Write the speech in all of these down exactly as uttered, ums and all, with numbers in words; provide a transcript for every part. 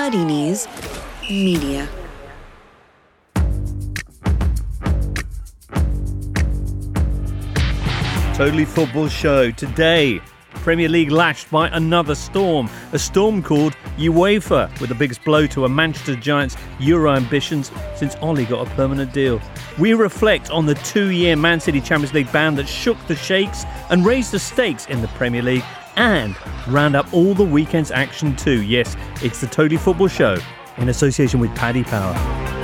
Muddy Knees Media. Totally Football Show. Today, Premier League lashed by another storm. A storm called UEFA, with the biggest blow to a Manchester Giants' Euro ambitions since Ollie got a permanent deal. We reflect on the two-year Man City Champions League ban that shook the shakes and raised the stakes in the Premier League, and round up all the weekend's action too. Yes, it's the Totally Football Show in association with Paddy Power.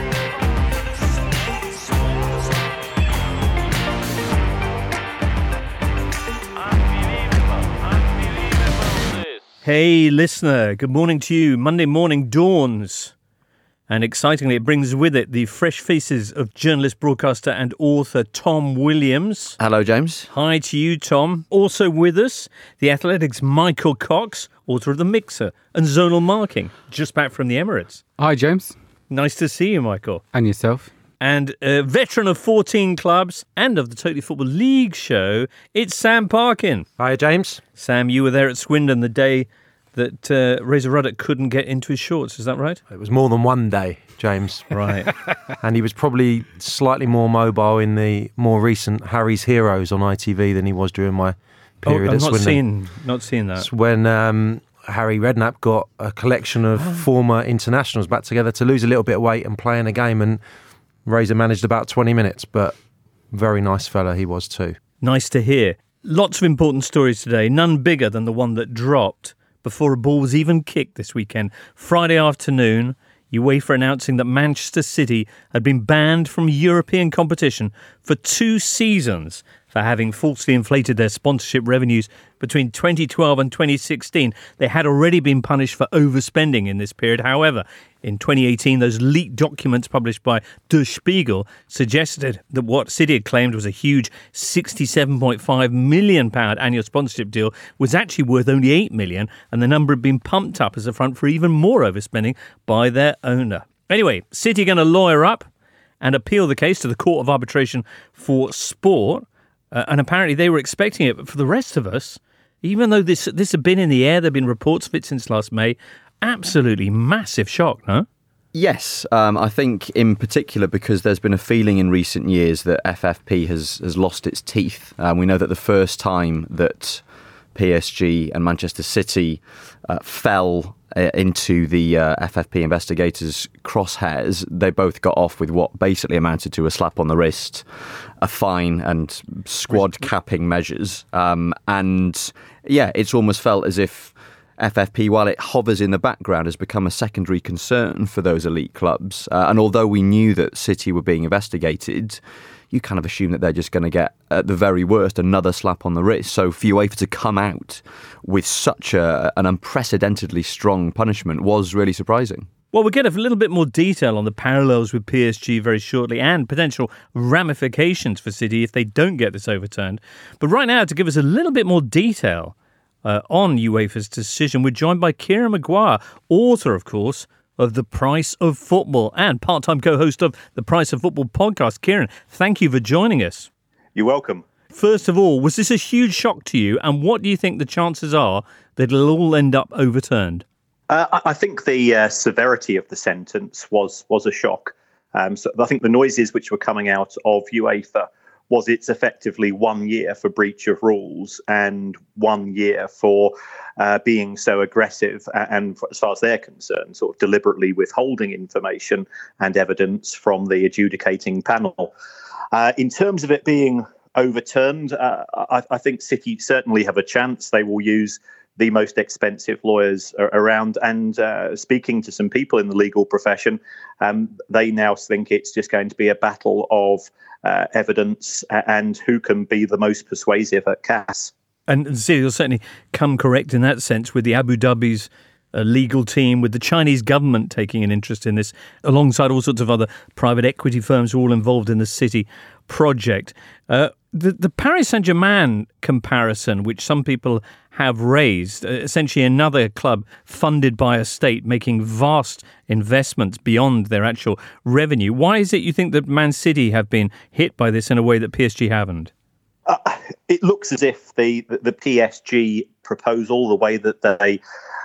Hey listener, good morning to you. Monday morning dawns, and excitingly it brings with it the fresh faces of journalist, broadcaster and author Tom Williams. Hello James. Hi to you, Tom. Also with us, the Athletic's Michael Cox, author of The Mixer and Zonal Marking, just back from the Emirates. Hi James. Nice to see you, Michael. And yourself. And a veteran of fourteen clubs and of the Totally Football League show, it's Sam Parkin. Hi, James. Sam, you were there at Swindon the day that uh, Razor Ruddock couldn't get into his shorts, is that right? It was more than one day, James. Right. And he was probably slightly more mobile in the more recent Harry's Heroes on I T V than he was during my period oh, I'm at not Swindon. Seeing, not seeing that. It's when um, Harry Redknapp got a collection of oh. former internationals back together to lose a little bit of weight and play in a game, and Razor managed about twenty minutes, but very nice fella he was too. Nice to hear. Lots of important stories today, none bigger than the one that dropped before a ball was even kicked this weekend. Friday afternoon, UEFA announcing that Manchester City had been banned from European competition for two seasons for having falsely inflated their sponsorship revenues between twenty twelve and twenty sixteen. They had already been punished for overspending in this period. However, in twenty eighteen, those leaked documents published by Der Spiegel suggested that what City had claimed was a huge sixty-seven point five million pounds annual sponsorship deal was actually worth only eight million pounds, and the number had been pumped up as a front for even more overspending by their owner. Anyway, City are going to lawyer up and appeal the case to the Court of Arbitration for Sport. Uh, and apparently they were expecting it. But for the rest of us, even though this this had been in the air, there have been reports of it since last May, absolutely massive shock, no? Yes, um, I think in particular because there's been a feeling in recent years that F F P has, has lost its teeth. Um, we know that the first time that P S G and Manchester City uh, fell uh, into the uh, F F P investigators' crosshairs, they both got off with what basically amounted to a slap on the wrist, a fine and squad capping measures. Um, and yeah, it's almost felt as if F F P, while it hovers in the background, has become a secondary concern for those elite clubs. Uh, and although we knew that City were being investigated, you kind of assume that they're just going to get, at the very worst, another slap on the wrist. So for UEFA to come out with such a, an unprecedentedly strong punishment was really surprising. Well, we'll get a little bit more detail on the parallels with P S G very shortly and potential ramifications for City if they don't get this overturned. But right now, to give us a little bit more detail uh, on UEFA's decision, we're joined by Kieran Maguire, author, of course, of The Price of Football and part-time co-host of The Price of Football podcast. Kieran, thank you for joining us. You're welcome. First of all, was this a huge shock to you, and what do you think the chances are that it'll all end up overturned? Uh, I think the uh, severity of the sentence was was a shock. Um, so I think the noises which were coming out of UEFA was it's effectively one year for breach of rules and one year for uh, being so aggressive and, as far as they're concerned, sort of deliberately withholding information and evidence from the adjudicating panel. Uh, in terms of it being overturned, uh, I, I think City certainly have a chance. They will use the most expensive lawyers around, and uh, speaking to some people in the legal profession, um, they now think it's just going to be a battle of uh, evidence and who can be the most persuasive at C A S. And City will certainly come correct in that sense with the Abu Dhabi's uh, legal team, with the Chinese government taking an interest in this, alongside all sorts of other private equity firms all involved in the City project. Uh, the, the Paris Saint-Germain comparison, which some people have raised, uh, essentially another club funded by a state making vast investments beyond their actual revenue. Why is it you think that Man City have been hit by this in a way that P S G haven't? Uh, it looks as if the, the, the P S G proposal, the way that they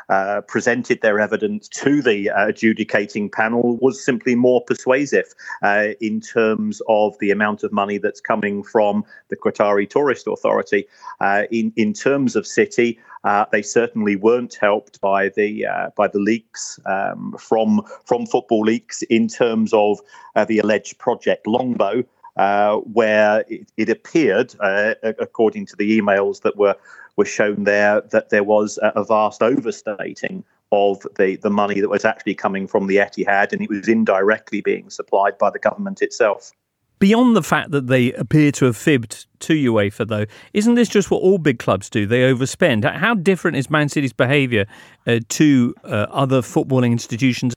uh, presented their evidence to the uh, adjudicating panel was simply more persuasive uh, in terms of the amount of money that's coming from the Qatari Tourist Authority. Uh, in, in terms of City, Uh, they certainly weren't helped by the uh, by the leaks um, from from football leaks in terms of uh, the alleged Project Longbow, uh, where it, it appeared, uh, according to the emails that were were shown there, that there was a, a vast overstating of the, the money that was actually coming from the Etihad, and it was indirectly being supplied by the government itself. Beyond the fact that they appear to have fibbed to UEFA, though, isn't this just what all big clubs do? They overspend. How different is Man City's behaviour uh, to uh, other footballing institutions?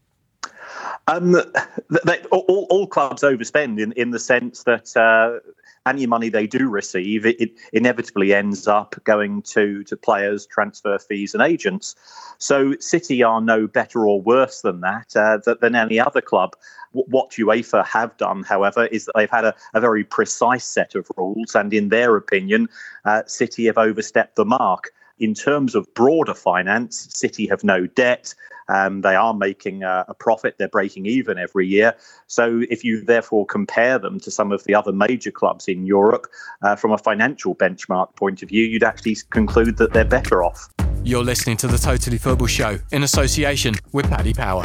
Um, they, all, all clubs overspend in, in the sense that uh, any money they do receive, it, it inevitably ends up going to, to players, transfer fees and agents. So City are no better or worse than that, uh, than any other club. What UEFA have done, however, is that they've had a, a very precise set of rules, and in their opinion, uh, City have overstepped the mark. In terms of broader finance, City have no debt. Um, they are making a, a profit. They're breaking even every year. So if you therefore compare them to some of the other major clubs in Europe, uh, from a financial benchmark point of view, you'd actually conclude that they're better off. You're listening to the Totally Football Show in association with Paddy Power.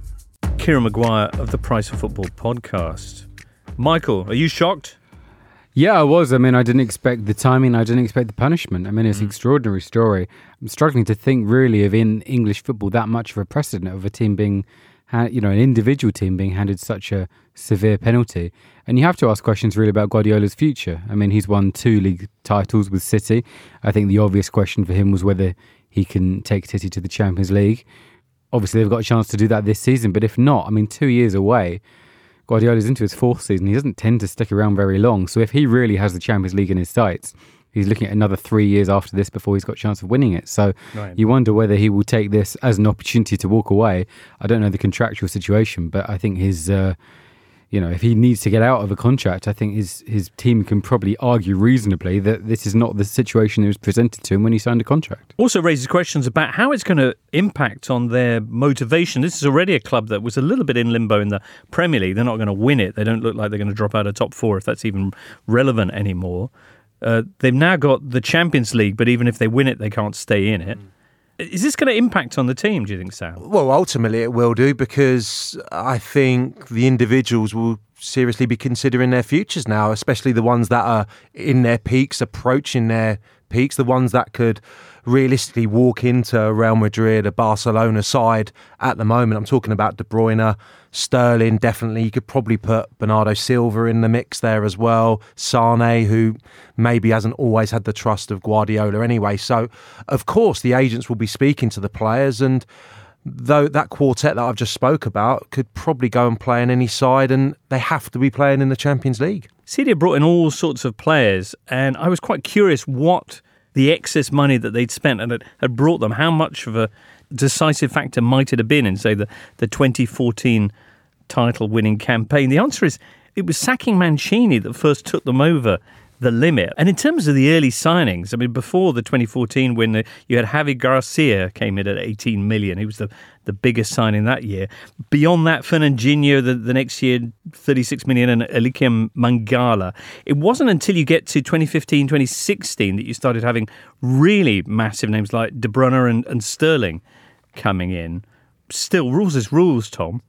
Kieran Maguire of the Price of Football podcast. Michael, are you shocked? Yeah, I was. I mean, I didn't expect the timing. I didn't expect the punishment. I mean, it's mm. an extraordinary story. I'm struggling to think really of in English football that much of a precedent of a team being, you know, an individual team being handed such a severe penalty. And you have to ask questions really about Guardiola's future. I mean, he's won two league titles with City. I think the obvious question for him was whether he can take City to the Champions League. Obviously, they've got a chance to do that this season, but if not, I mean, two years away, Guardiola's into his fourth season. He doesn't tend to stick around very long. So if he really has the Champions League in his sights, he's looking at another three years after this before he's got a chance of winning it. So right. You wonder whether he will take this as an opportunity to walk away. I don't know the contractual situation, but I think his... Uh, You know, if he needs to get out of a contract, I think his his team can probably argue reasonably that this is not the situation that was presented to him when he signed a contract. Also raises questions about how it's going to impact on their motivation. This is already a club that was a little bit in limbo in the Premier League. They're not going to win it. They don't look like they're going to drop out of top four, if that's even relevant anymore. Uh, they've now got the Champions League, but even if they win it, they can't stay in it. Mm. Is this going to impact on the team, do you think, Sam? Well, ultimately it will do, because I think the individuals will seriously be considering their futures now, especially the ones that are in their peaks, approaching their peaks, the ones that could realistically walk into Real Madrid, a Barcelona side at the moment. I'm talking about De Bruyne, Sterling, definitely. You could probably put Bernardo Silva in the mix there as well. Sane, who maybe hasn't always had the trust of Guardiola anyway. So, of course, the agents will be speaking to the players, and though that quartet that I've just spoke about could probably go and play in any side, and they have to be playing in the Champions League. City brought in all sorts of players, and I was quite curious what the excess money that they'd spent and had brought them, how much of a decisive factor might it have been in, say, the, the twenty fourteen title-winning campaign? The answer is it was sacking Mancini that first took them over the limit. And in terms of the early signings, I mean, before the twenty fourteen win, you had Javi Garcia came in at eighteen million. He was the, the biggest signing that year. Beyond that, Fernandinho the, the next year, thirty-six million, and Eliakim Mangala. It wasn't until you get to twenty fifteen, twenty sixteen that you started having really massive names like De Bruyne and, and Sterling coming in. Still, rules is rules, Tom.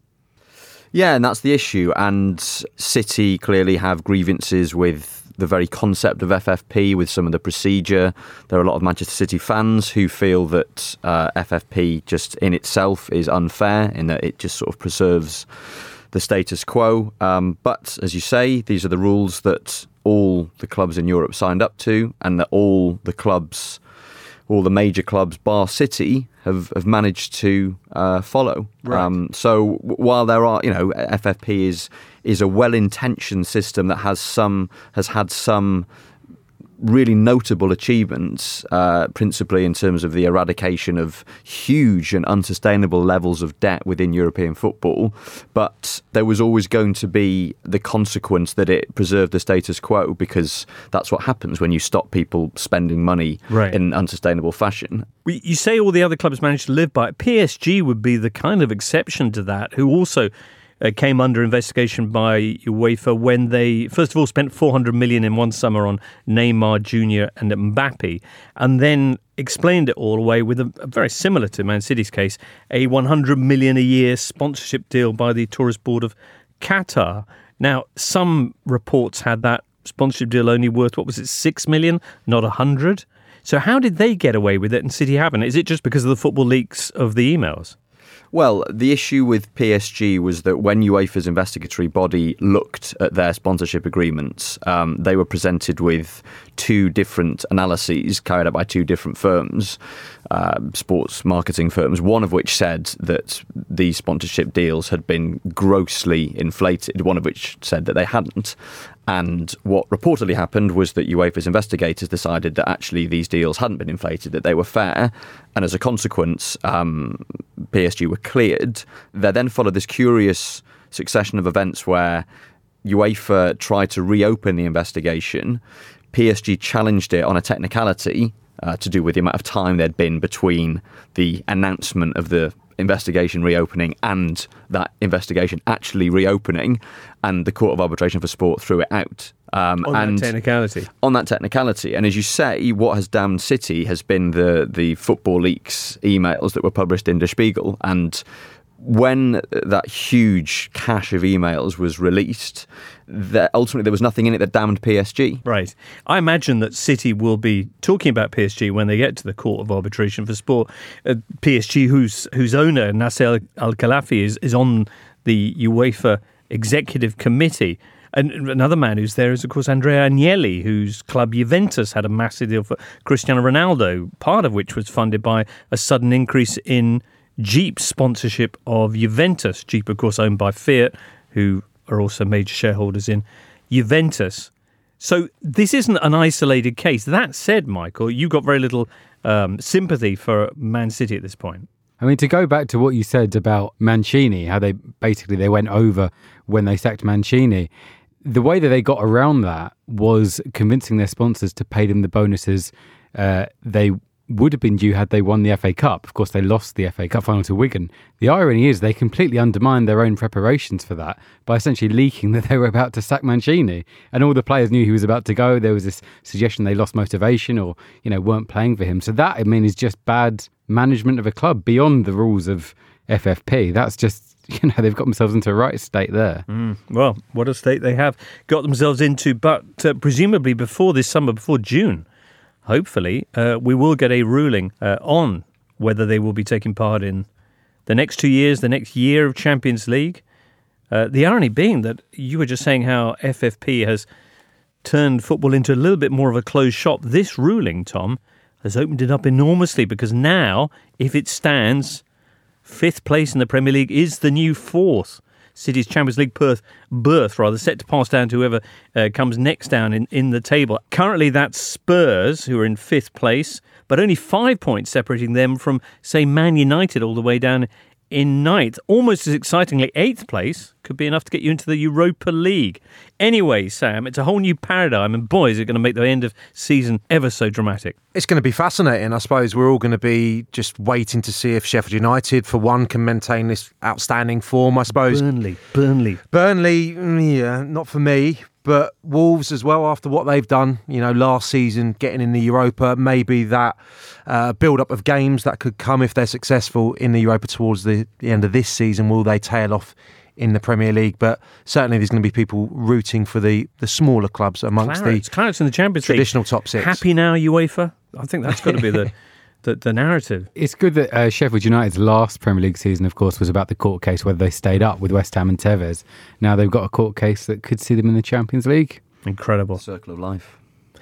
Yeah, and that's the issue. And City clearly have grievances with the very concept of F F P, with some of the procedure. There are a lot of Manchester City fans who feel that uh, F F P just in itself is unfair, in that it just sort of preserves the status quo. Um, but as you say, these are the rules that all the clubs in Europe signed up to, and that all the clubs, all the major clubs, bar City, have, have managed to uh, follow. Right. Um, so while there are, you know, F F P is is a well-intentioned system that has some has had some really notable achievements, uh, principally in terms of the eradication of huge and unsustainable levels of debt within European football. But there was always going to be the consequence that it preserved the status quo, because that's what happens when you stop people spending money right. in an unsustainable fashion. You say all the other clubs managed to live by it. P S G would be the kind of exception to that, who also uh, came under investigation by UEFA when they, first of all, spent four hundred million in one summer on Neymar Junior and Mbappe, and then explained it all away with a, a very similar to Man City's case, a one hundred million a year sponsorship deal by the Tourist Board of Qatar. Now, some reports had that sponsorship deal only worth, what was it, six million, not a hundred? So how did they get away with it and City haven't? Is it just because of the football leaks of the emails? Well, the issue with P S G was that when UEFA's investigatory body looked at their sponsorship agreements, um, they were presented with two different analyses carried out by two different firms, uh, sports marketing firms, one of which said that these sponsorship deals had been grossly inflated, one of which said that they hadn't. And what reportedly happened was that UEFA's investigators decided that actually these deals hadn't been inflated, that they were fair. And as a consequence, um, P S G were cleared. There then followed this curious succession of events where UEFA tried to reopen the investigation. P S G challenged it on a technicality uh, to do with the amount of time there'd been between the announcement of the investigation reopening and that investigation actually reopening, and the Court of Arbitration for Sport threw it out. Um, on and that technicality. On that technicality. And as you say, what has damned City has been the, the Football Leaks emails that were published in Der Spiegel. And when that huge cache of emails was released, that ultimately there was nothing in it that damned P S G. Right. I imagine that City will be talking about P S G when they get to the Court of Arbitration for Sport. Uh, P S G, whose whose owner, Nasser Al-Khelaifi, is, is on the UEFA Executive Committee. And another man who's there is, of course, Andrea Agnelli, whose club Juventus had a massive deal for Cristiano Ronaldo, part of which was funded by a sudden increase in Jeep's sponsorship of Juventus. Jeep, of course, owned by Fiat, who are also major shareholders in Juventus. So this isn't an isolated case. That said, Michael, you've got very little um, sympathy for Man City at this point. I mean, to go back to what you said about Mancini, how they basically they went over when they sacked Mancini, the way that they got around that was convincing their sponsors to pay them the bonuses uh, they would have been due had they won the F A Cup. Of course, they lost the F A Cup final to Wigan. The irony is they completely undermined their own preparations for that by essentially leaking that they were about to sack Mancini. And all the players knew he was about to go. There was this suggestion they lost motivation or, you know, weren't playing for him. So that, I mean, is just bad management of a club beyond the rules of F F P. That's just, you know, they've got themselves into a right state there. Mm, well, what a state they have got themselves into. But uh, presumably before this summer, before June, hopefully, uh, we will get a ruling uh, on whether they will be taking part in the next two years, the next year of Champions League. Uh, the irony being that you were just saying how F F P has turned football into a little bit more of a closed shop. This ruling, Tom, has opened it up enormously, because now, if it stands, fifth place in the Premier League is the new fourth. City's Champions League berth, berth rather, set to pass down to whoever uh, comes next down in, in the table. Currently, that's Spurs, who are in fifth place, but only five points separating them from, say, Man United all the way down in ninth. Almost as excitingly, eighth place could be enough to get you into the Europa League. Anyway, Sam, it's a whole new paradigm, and boy, is it going to make the end of season ever so dramatic. It's going to be fascinating. I suppose we're all going to be just waiting to see if Sheffield United, for one, can maintain this outstanding form, I suppose. Burnley, Burnley. Burnley, yeah, not for me. But Wolves as well, after what they've done, you know, last season, getting in the Europa, maybe that uh, build-up of games that could come if they're successful in the Europa towards the, the end of this season. Will they tail off in the Premier League? But certainly there's going to be people rooting for the, the smaller clubs amongst Clarets, the Clarets in the Champions traditional League. top six. Happy now, UEFA? I think that's got to be the... The, the narrative. It's good that uh, Sheffield United's last Premier League season, of course, was about the court case, whether they stayed up with West Ham and Tevez. Now they've got a court case that could see them in the Champions League. Incredible. Circle of life.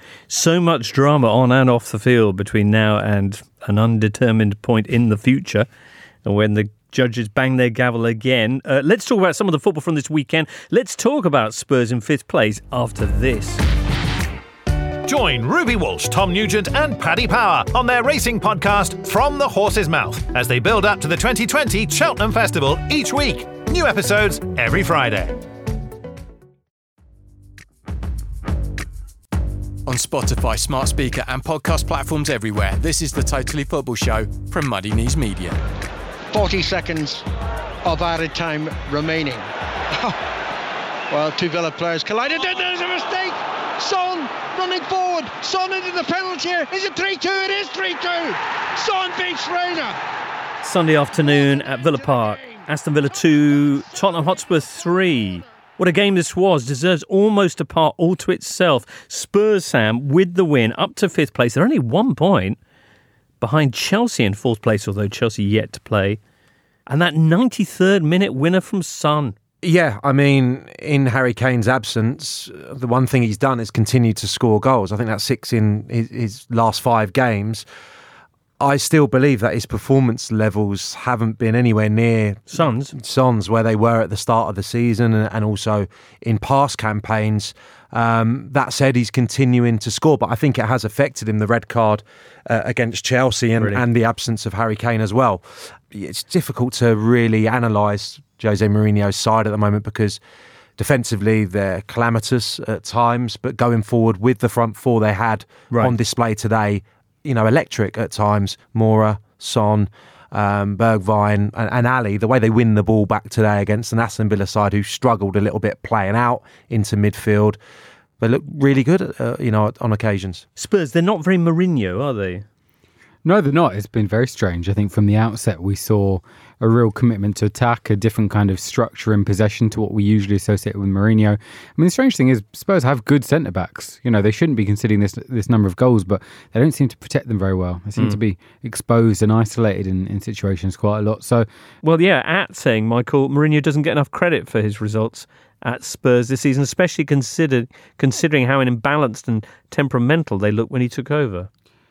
So much drama on and off the field between now and an undetermined point in the future, when the judges bang their gavel again. Uh, let's talk about some of the football from this weekend. Let's talk about Spurs in fifth place after this. Join Ruby Walsh, Tom Nugent and Paddy Power on their racing podcast From the Horse's Mouth as they build up to the twenty twenty Cheltenham Festival each week. New episodes every Friday. On Spotify, smart speaker and podcast platforms everywhere, this is the Totally Football Show from Muddy Knees Media. forty seconds of added time remaining. Well, two Villa players collided. There's a mistake. Son running forward. Son into the penalty here. Is it three two? It is three two. Son beats Reina. Sunday afternoon at Villa Park. Aston Villa two, Tottenham Hotspur three. What a game this was. Deserves almost a part all to itself. Spurs, Sam, with the win, up to fifth place. They're only one point behind Chelsea in fourth place, although Chelsea yet to play. And that ninety-third minute winner from Son. Yeah, I mean, in Harry Kane's absence, the one thing he's done is continue to score goals. I think that's six in his, his last five games. I still believe that his performance levels haven't been anywhere near Son's, Son's where they were at the start of the season and, and also in past campaigns. Um, that said, he's continuing to score, but I think it has affected him, the red card uh, against Chelsea and, and the absence of Harry Kane as well. It's difficult to really analyse Jose Mourinho's side at the moment because defensively they're calamitous at times, but going forward with the front four they had right on display today, you know, electric at times. Moura, Son, um, Bergwijn and, and Ali, the way they win the ball back today against an Aston Villa side who struggled a little bit playing out into midfield. They look really good, uh, you know, on occasions. Spurs, they're not very Mourinho, are they? No, they're not. It's been very strange. I think from the outset we saw a real commitment to attack, a different kind of structure and possession to what we usually associate with Mourinho. I mean, the strange thing is Spurs have good centre-backs. You know, they shouldn't be conceding this this number of goals, but they don't seem to protect them very well. They seem mm. to be exposed and isolated in, in situations quite a lot. So, well, yeah, at saying, Michael, Mourinho doesn't get enough credit for his results at Spurs this season, especially considered considering how imbalanced and temperamental they looked when he took over.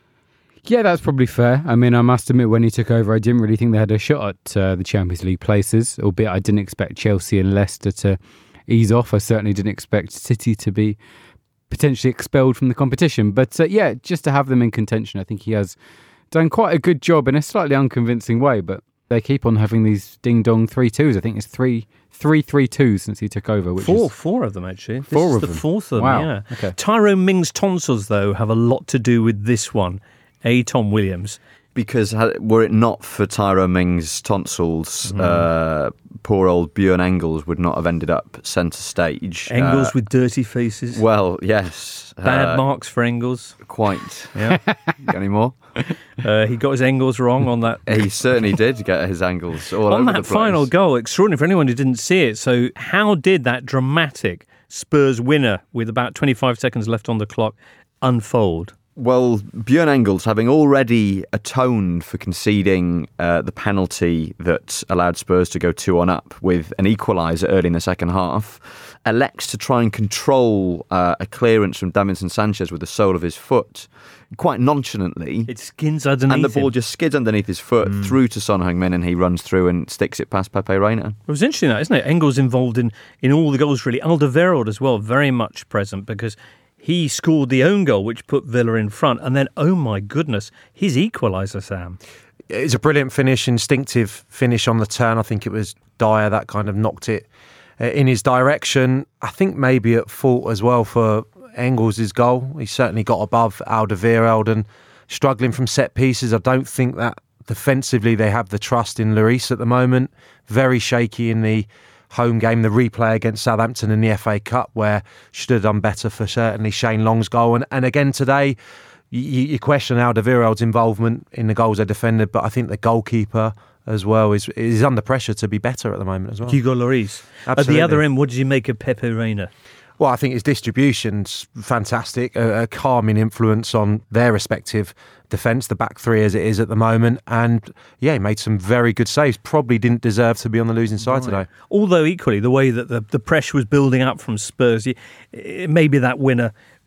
Yeah, that's probably fair. I mean, I must admit, when he took over, I didn't really think they had a shot at uh, the Champions League places, albeit I didn't expect Chelsea and Leicester to ease off. I certainly didn't expect City to be potentially expelled from the competition. But uh, yeah, just to have them in contention, I think he has done quite a good job in a slightly unconvincing way, but they keep on having these ding-dong three-twos. I think it's three, three, three-twos since he took over. Which four, is four of them, actually. This four is of the them. fourth of them, wow. yeah. Okay. Tyrone Mings' tonsils, though, have a lot to do with this one. A. Tom Williams. Because were it not for Tyrone Mings' tonsils, mm. uh, poor old Björn Engels would not have ended up centre stage. Engels uh, with dirty faces. Well, yes. Bad uh, marks for Engels. Quite. Yeah. Got any more? Uh, he got his Engels wrong on that. He certainly did get his angles all on over that the place. final goal. Extraordinary for anyone who didn't see it. So how did that dramatic Spurs winner with about twenty-five seconds left on the clock unfold? Well, Björn Engels, having already atoned for conceding uh, the penalty that allowed Spurs to go two on up with an equaliser early in the second half, elects to try and control uh, a clearance from Davinson Sanchez with the sole of his foot, quite nonchalantly. It skins underneath And the ball him. just skids underneath his foot mm. through to Son Heung-min, and he runs through and sticks it past Pepe Reina. It was interesting, that, isn't it? Engels involved in, in all the goals, really. Alderweireld as well, very much present, because he scored the own goal, which put Villa in front. And then, oh my goodness, his equaliser, Sam. It's a brilliant finish, instinctive finish on the turn. I think it was Dyer that kind of knocked it in his direction. I think maybe at fault as well for Engels' goal. He certainly got above Alderweireld and struggling from set pieces. I don't think that defensively they have the trust in Lloris at the moment. Very shaky in the home game, the replay against Southampton in the F A Cup, where should have done better for certainly Shane Long's goal. And, and again today, you, you question Alderweireld's involvement in the goals they defended, but I think the goalkeeper as well is is under pressure to be better at the moment as well. Hugo Lloris. At the other end, what did you make of Pepe Reina? Well, I think his distribution's fantastic, a, a calming influence on their respective defence, the back three as it is at the moment. And yeah, he made some very good saves. Probably didn't deserve to be on the losing side right. today. Although equally, the way that the, the pressure was building up from Spurs, it, it, maybe that winner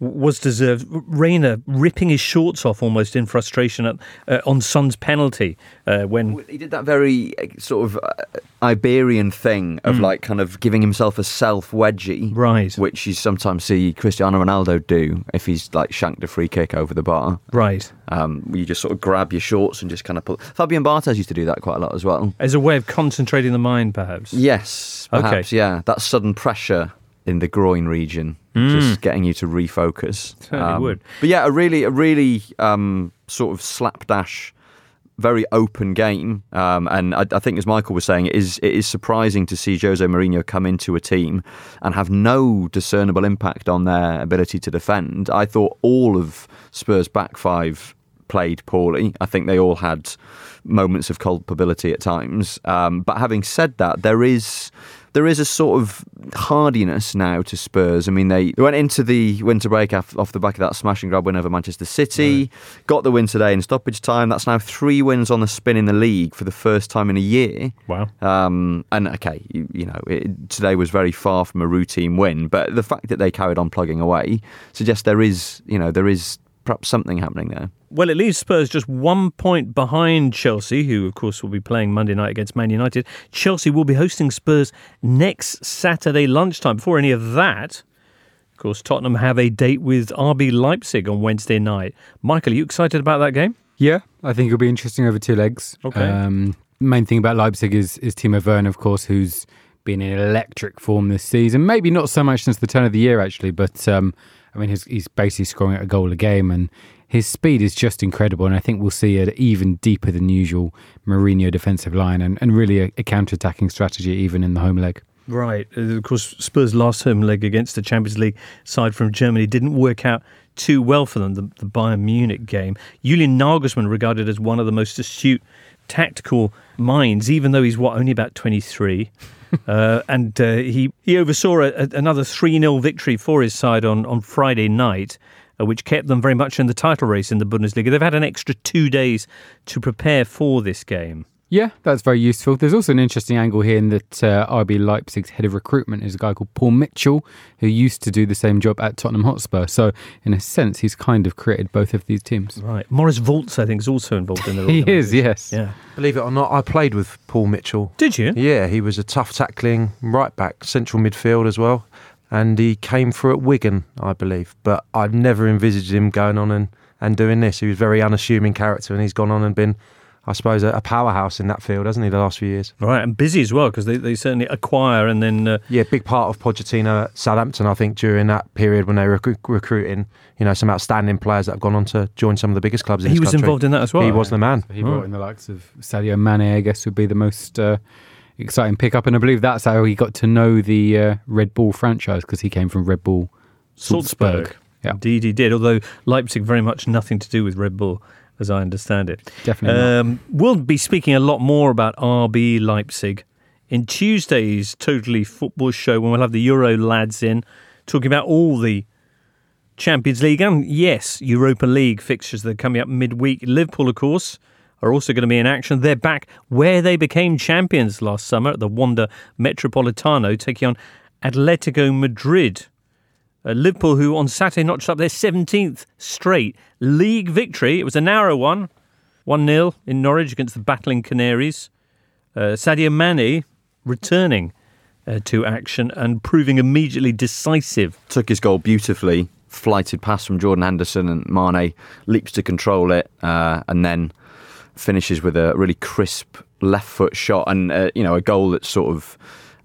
was deserved. Reina ripping his shorts off almost in frustration at, uh, on Son's penalty uh, when he did that very uh, sort of uh, Iberian thing of mm. like kind of giving himself a self wedgie, right? Which you sometimes see Cristiano Ronaldo do if he's like shanked a free kick over the bar, right? Um, you just sort of grab your shorts and just kind of pull. Fabian Barthez used to do that quite a lot as well, as a way of concentrating the mind, perhaps. Yes, perhaps. Okay. Yeah, that sudden pressure in the groin region, mm. just getting you to refocus. Certainly um, would. But yeah, a really, a really um, sort of slapdash, very open game. Um, and I, I think, as Michael was saying, it is it is surprising to see Jose Mourinho come into a team and have no discernible impact on their ability to defend. I thought all of Spurs' back five played poorly. I think they all had moments of culpability at times. Um, but having said that, there is there is a sort of hardiness now to Spurs. I mean, they went into the winter break off, off the back of that smash and grab win over Manchester City, right. Got the win today in stoppage time. That's now three wins on the spin in the league for the first time in a year. Wow. Um, and okay, you, you know, it, today was very far from a routine win, but the fact that they carried on plugging away suggests there is, you know, there is perhaps something happening there. Well, it leaves Spurs just one point behind Chelsea, who, of course, will be playing Monday night against Man United. Chelsea will be hosting Spurs next Saturday lunchtime. Before any of that, of course, Tottenham have a date with R B Leipzig on Wednesday night. Michael, are you excited about that game? Yeah, I think it'll be interesting over two legs. Okay. Um, main thing about Leipzig is, is Timo Werner, of course, who's been in electric form this season. Maybe not so much since the turn of the year, actually, but um, I mean, he's, he's basically scoring a goal a game, and his speed is just incredible. And I think we'll see an even deeper than usual Mourinho defensive line and, and really a, a counter-attacking strategy even in the home leg. Right. Of course, Spurs' last home leg against the Champions League side from Germany didn't work out too well for them, the, the Bayern Munich game. Julian Nagelsmann, regarded as one of the most astute tactical minds, even though he's, what, only about twenty-three. uh, and uh, he, he oversaw a, a, another three nil victory for his side on, on Friday night, uh, which kept them very much in the title race in the Bundesliga. They've had an extra two days to prepare for this game. Yeah, that's very useful. There's also an interesting angle here in that uh, R B Leipzig's head of recruitment is a guy called Paul Mitchell, who used to do the same job at Tottenham Hotspur. So, in a sense, he's kind of created both of these teams. Right. Maurice Volz, I think, is also involved in the He is, yes. Yeah. Believe it or not, I played with Paul Mitchell. Did you? Yeah, he was a tough tackling right back, central midfield as well. And he came through at Wigan, I believe. But I've never envisaged him going on and, and doing this. He was a very unassuming character, and he's gone on and been, I suppose, a powerhouse in that field, hasn't he, the last few years? Right, and busy as well, because they, they certainly acquire and then... Uh... Yeah, big part of Pochettino at Southampton, I think, during that period when they were rec- recruiting, you know, some outstanding players that have gone on to join some of the biggest clubs in he this country. He was involved in that as well? He was the man. So he brought oh. in the likes of Sadio Mane, I guess, would be the most uh, exciting pickup, and I believe that's how he got to know the uh, Red Bull franchise, because he came from Red Bull Salzburg. Salzburg. Yeah. Indeed he did, although Leipzig very much nothing to do with Red Bull, as I understand it. Definitely um, We'll be speaking a lot more about R B Leipzig in Tuesday's Totally Football show, when we'll have the Euro lads in, talking about all the Champions League and, yes, Europa League fixtures that are coming up midweek. Liverpool, of course, are also going to be in action. They're back where they became champions last summer at the Wanda Metropolitano, taking on Atletico Madrid. Uh, Liverpool, who on Saturday notched up their seventeenth straight league victory. It was a narrow one, one nil in Norwich against the battling Canaries. Uh, Sadio Mane returning uh, to action and proving immediately decisive. Took his goal beautifully, flighted pass from Jordan Henderson, and Mane leaps to control it, uh, and then finishes with a really crisp left foot shot, and uh, you know, a goal that sort of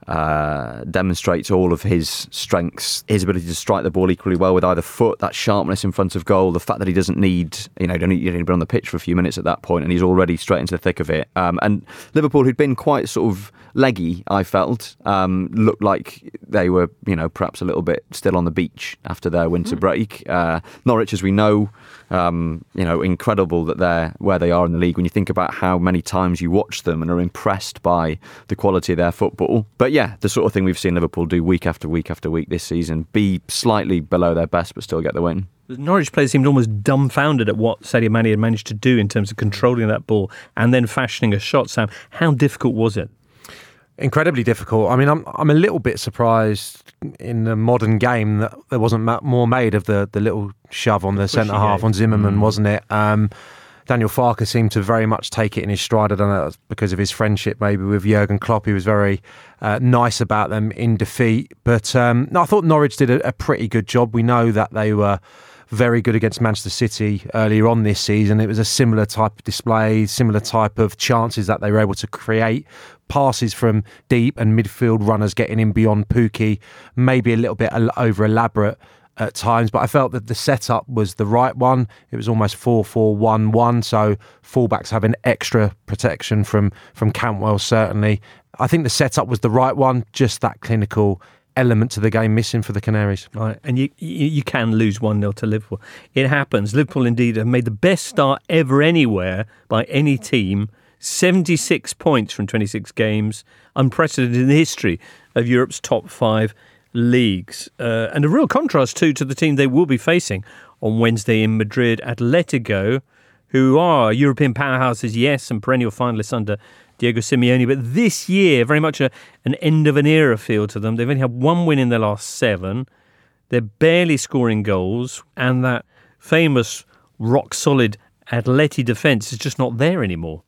Uh, demonstrates all of his strengths, his ability to strike the ball equally well with either foot, that sharpness in front of goal, the fact that he doesn't need, you know, don't need, you don't need to be on the pitch for a few minutes at that point, and he's already straight into the thick of it. Um, and Liverpool, who'd been quite sort of leggy, I felt, um, looked like they were, you know, perhaps a little bit still on the beach after their winter mm. break. Uh, Norwich, as we know, um, you know, incredible that they're where they are in the league when you think about how many times you watch them and are impressed by the quality of their football. But yeah, the sort of thing we've seen Liverpool do week after week after week this season, be slightly below their best but still get the win. The Norwich players seemed almost dumbfounded at what Sadio Mane had managed to do in terms of controlling that ball and then fashioning a shot. Sam, how difficult was it? Incredibly difficult. I mean, I'm I'm a little bit surprised in the modern game that there wasn't ma- more made of the, the little shove on the centre half on Zimmerman, mm. wasn't it? Um, Daniel Farke seemed to very much take it in his stride. I don't know, because of his friendship maybe with Jurgen Klopp. He was very uh, nice about them in defeat. But um, no, I thought Norwich did a, a pretty good job. We know that they were very good against Manchester City earlier on this season. It was a similar type of display, similar type of chances that they were able to create. Passes from deep and midfield runners getting in beyond Pukki, maybe a little bit over elaborate at times, but I felt that the setup was the right one. It was almost four four one one, so fullbacks having extra protection from, from Cantwell, certainly. I think the setup was the right one, just that clinical element to the game missing for the Canaries. Right, and you you, you can lose one nil to Liverpool. It happens. Liverpool indeed have made the best start ever anywhere by any team. seventy-six points from twenty-six games, unprecedented in the history of Europe's top five leagues. Uh, and a real contrast too to the team they will be facing on Wednesday in Madrid, Atletico, who are European powerhouses, yes, and perennial finalists under Diego Simeone, but this year very much a, an end of an era feel to them. They've only had one win in their last seven. They're barely scoring goals, and that famous rock-solid Atleti defence is just not there anymore.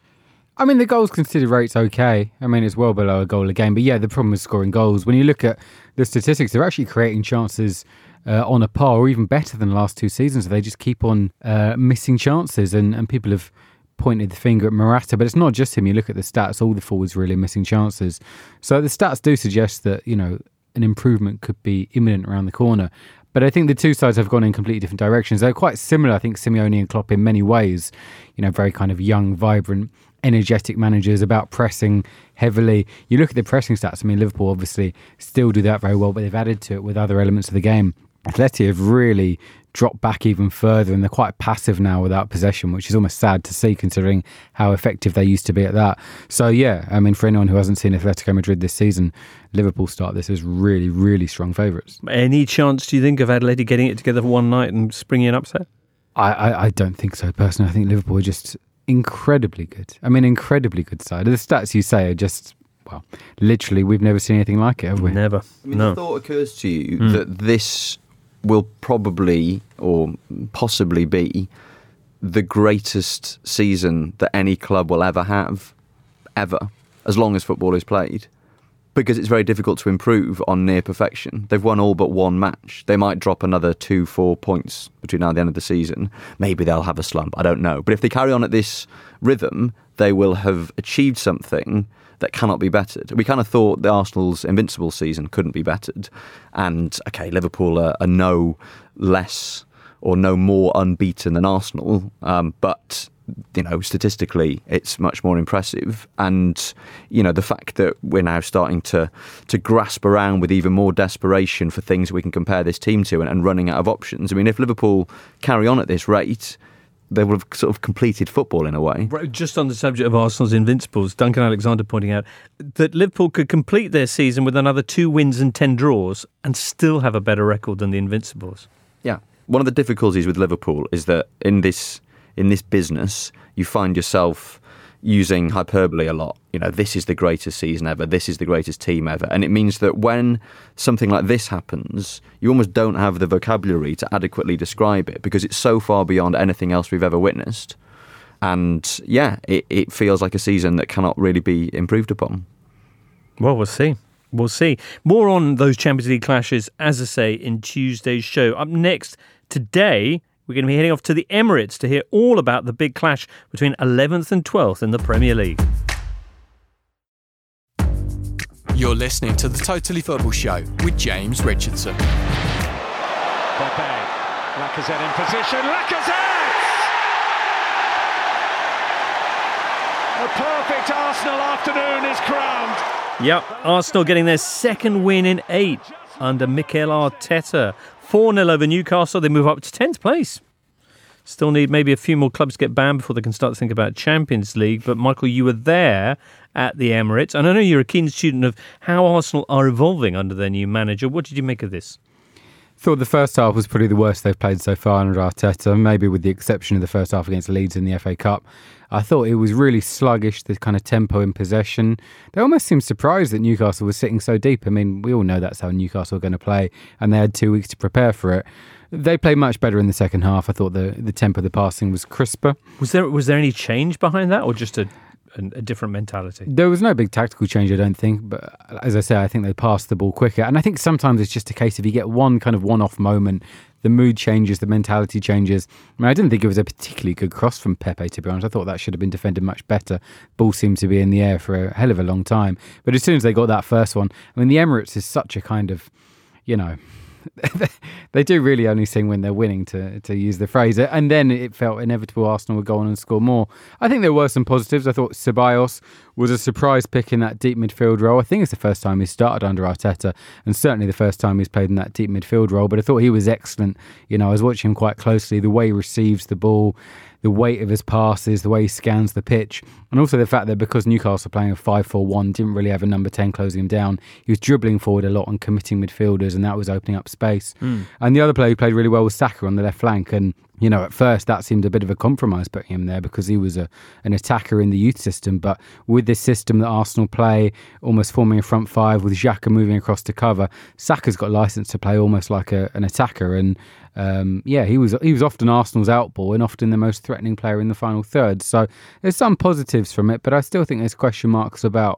I mean, the goals conceded rate's okay. I mean, it's well below a goal a game. But yeah, the problem is scoring goals. When you look at the statistics, they're actually creating chances uh, on a par or even better than the last two seasons. They just keep on uh, missing chances. And, and people have pointed the finger at Morata. But it's not just him. You look at the stats, all the forwards really missing chances. So the stats do suggest that, you know, an improvement could be imminent around the corner. But I think the two sides have gone in completely different directions. They're quite similar, I think, Simeone and Klopp in many ways. You know, very kind of young, vibrant, energetic managers about pressing heavily. You look at the pressing stats. I mean, Liverpool obviously still do that very well, but they've added to it with other elements of the game. Atleti have really dropped back even further, and they're quite passive now without possession, which is almost sad to see considering how effective they used to be at that. So yeah, I mean, for anyone who hasn't seen Atletico Madrid this season, Liverpool start this as really, really strong favourites. Any chance, do you think, of Atleti getting it together for one night and springing an upset? I, I, I don't think so, personally. I think Liverpool are just incredibly good. I mean, incredibly good side. The stats you say are just, well, literally, we've never seen anything like it, have we? Never. I mean, no. The thought occurs to you mm. that this will probably or possibly be the greatest season that any club will ever have, ever, as long as football is played. Because it's very difficult to improve on near perfection. They've won all but one match. They might drop another two, four points between now and the end of the season. Maybe they'll have a slump. I don't know. But if they carry on at this rhythm, they will have achieved something that cannot be bettered. We kind of thought the Arsenal's invincible season couldn't be bettered. And, okay, Liverpool are, are no less or no more unbeaten than Arsenal. Um, but... you know, statistically, it's much more impressive. And, you know, the fact that we're now starting to to grasp around with even more desperation for things we can compare this team to and, and running out of options. I mean, if Liverpool carry on at this rate, they will have sort of completed football in a way. Just on the subject of Arsenal's invincibles, Duncan Alexander pointing out that Liverpool could complete their season with another two wins and ten draws and still have a better record than the invincibles. Yeah. One of the difficulties with Liverpool is that in this... in this business, you find yourself using hyperbole a lot. You know, this is the greatest season ever. This is the greatest team ever. And it means that when something like this happens, you almost don't have the vocabulary to adequately describe it because it's so far beyond anything else we've ever witnessed. And yeah, it, it feels like a season that cannot really be improved upon. Well, we'll see. We'll see. More on those Champions League clashes, as I say, in Tuesday's show. Up next today, we're going to be heading off to the Emirates to hear all about the big clash between eleventh and twelfth in the Premier League. You're listening to The Totally Football Show with James Richardson. Pepe, Lacazette in position, Lacazette! A perfect Arsenal afternoon is crowned. Yep, Arsenal getting their second win in eight under Mikel Arteta. four nil over Newcastle, they move up to tenth place. Still need maybe a few more clubs to get banned before they can start to think about Champions League. But Michael, you were there at the Emirates, and I know you're a keen student of how Arsenal are evolving under their new manager. What did you make of this? Thought the first half was probably the worst they've played so far under Arteta, maybe with the exception of the first half against Leeds in the F A Cup. I thought it was really sluggish, the kind of tempo in possession. They almost seemed surprised that Newcastle was sitting so deep. I mean, we all know that's how Newcastle are going to play, and they had two weeks to prepare for it. They played much better in the second half. I thought the, the tempo of the passing was crisper. Was there was there any change behind that, or just a A, a different mentality? There was no big tactical change, I don't think, but as I say, I think they passed the ball quicker, and I think sometimes it's just a case of you get one kind of one-off moment, the mood changes, the mentality changes. I mean, I didn't think it was a particularly good cross from Pepe, to be honest. I thought that should have been defended much better. Ball seemed to be in the air for a hell of a long time, but as soon as they got that first one, I mean, the Emirates is such a kind of, you know, they do really only sing when they're winning, to to use the phrase. And then it felt inevitable Arsenal would go on and score more. I think there were some positives. I thought Ceballos was a surprise pick in that deep midfield role. I think it's the first time he's started under Arteta, and certainly the first time he's played in that deep midfield role. But I thought he was excellent. You know, I was watching him quite closely. The way he receives the ball, the weight of his passes, the way he scans the pitch, and also the fact that because Newcastle are playing a five four one, didn't really have a number ten closing him down. He was dribbling forward a lot and committing midfielders, and that was opening up space. Mm. And the other player who played really well was Saka on the left flank, and you know, at first that seemed a bit of a compromise putting him there because he was a an attacker in the youth system. But with this system that Arsenal play, almost forming a front five with Xhaka moving across to cover, Saka's got license to play almost like a, an attacker. And um, yeah, he was he was often Arsenal's outball and often the most threatening player in the final third. So there's some positives from it, but I still think there's question marks about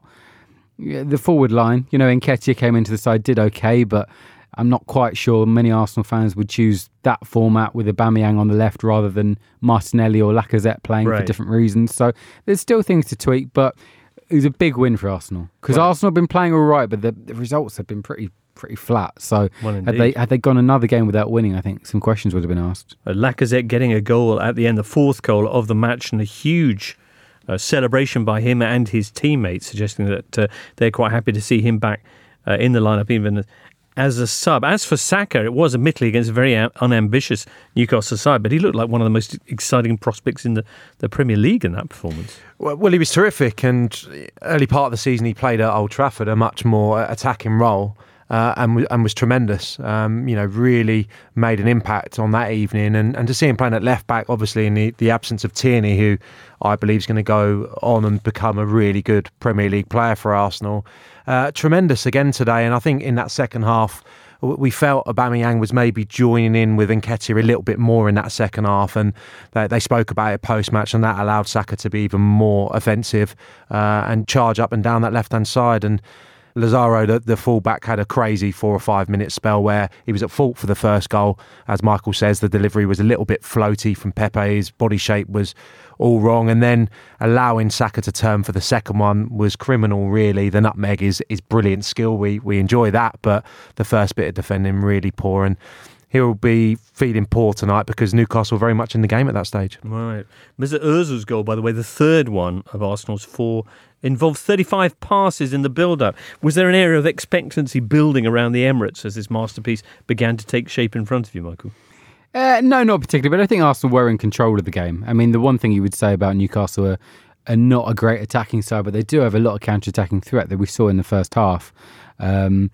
the forward line. You know, Nketiah came into the side, did okay, but I'm not quite sure many Arsenal fans would choose that format with Aubameyang on the left rather than Martinelli or Lacazette playing right. for different reasons. So there's still things to tweak, but it was a big win for Arsenal because right. Arsenal have been playing all right, but the, the results have been pretty pretty flat. So well, had they had they gone another game without winning, I think some questions would have been asked. Uh, Lacazette getting a goal at the end, the fourth goal of the match, and a huge uh, celebration by him and his teammates, suggesting that uh, they're quite happy to see him back uh, in the lineup, even as a sub. As for Saka, it was admittedly against a very unambitious Newcastle side, but he looked like one of the most exciting prospects in the, the Premier League in that performance. Well, well, he was terrific, and early part of the season he played at Old Trafford a much more attacking role. Uh, and, and was tremendous, um, you know, really made an impact on that evening. And, and to see him playing at left back, obviously in the, the absence of Tierney, who I believe is going to go on and become a really good Premier League player for Arsenal. Uh, tremendous again today. And I think in that second half, we felt Aubameyang was maybe joining in with Nketiah a little bit more in that second half, and they, they spoke about it post-match, and that allowed Saka to be even more offensive uh, and charge up and down that left-hand side. And Lazaro, the, the fullback, had a crazy four or five minute spell where he was at fault for the first goal. As Michael says, the delivery was a little bit floaty from Pepe. His body shape was all wrong. And then allowing Saka to turn for the second one was criminal, really. The nutmeg is is brilliant skill. We, we enjoy that. But the first bit of defending, really poor. And he'll be feeling poor tonight because Newcastle were very much in the game at that stage. Right. Mister Ozil's goal, by the way, the third one of Arsenal's four, involved thirty-five passes in the build-up. Was there an area of expectancy building around the Emirates as this masterpiece began to take shape in front of you, Michael? Uh, no, not particularly, but I think Arsenal were in control of the game. I mean, the one thing you would say about Newcastle are, are not a great attacking side, but they do have a lot of counter-attacking threat that we saw in the first half. Um,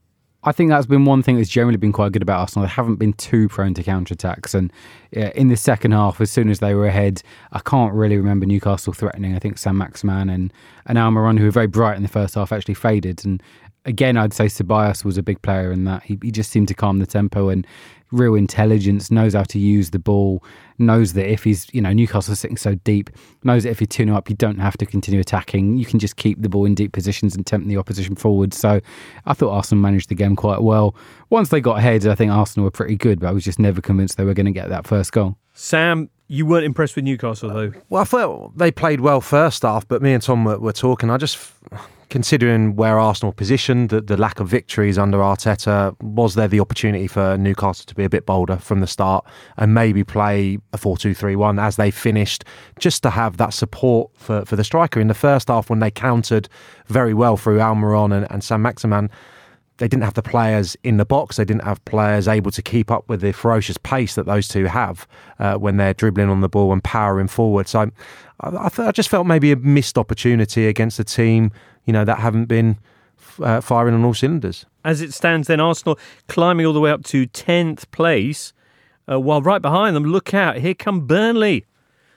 I think that's been one thing that's generally been quite good about Arsenal. They haven't been too prone to counter-attacks. And uh, in the second half, as soon as they were ahead, I can't really remember Newcastle threatening. I think Saint-Maximin and, and Almiron, who were very bright in the first half, actually faded. And again, I'd say Ceballos was a big player in that. He, he just seemed to calm the tempo and real intelligence, knows how to use the ball, knows that if he's, you know, Newcastle sitting so deep, knows that if you tune up, you don't have to continue attacking. You can just keep the ball in deep positions and tempt the opposition forward. So I thought Arsenal managed the game quite well. Once they got ahead, I think Arsenal were pretty good, but I was just never convinced they were going to get that first goal. Sam, you weren't impressed with Newcastle, though? Well, I felt they played well first half, but me and Tom were, were talking. I just... Considering where Arsenal positioned, the, the lack of victories under Arteta, was there the opportunity for Newcastle to be a bit bolder from the start and maybe play a four two three one as they finished, just to have that support for, for the striker? In the first half, when they countered very well through Almiron and, and Saint-Maximin, they didn't have the players in the box. They didn't have players able to keep up with the ferocious pace that those two have uh, when they're dribbling on the ball and powering forward. So I, I, th- I just felt maybe a missed opportunity against a team, you know, that haven't been uh, firing on all cylinders. As it stands then, Arsenal climbing all the way up to tenth place, uh, while right behind them, look out, here come Burnley.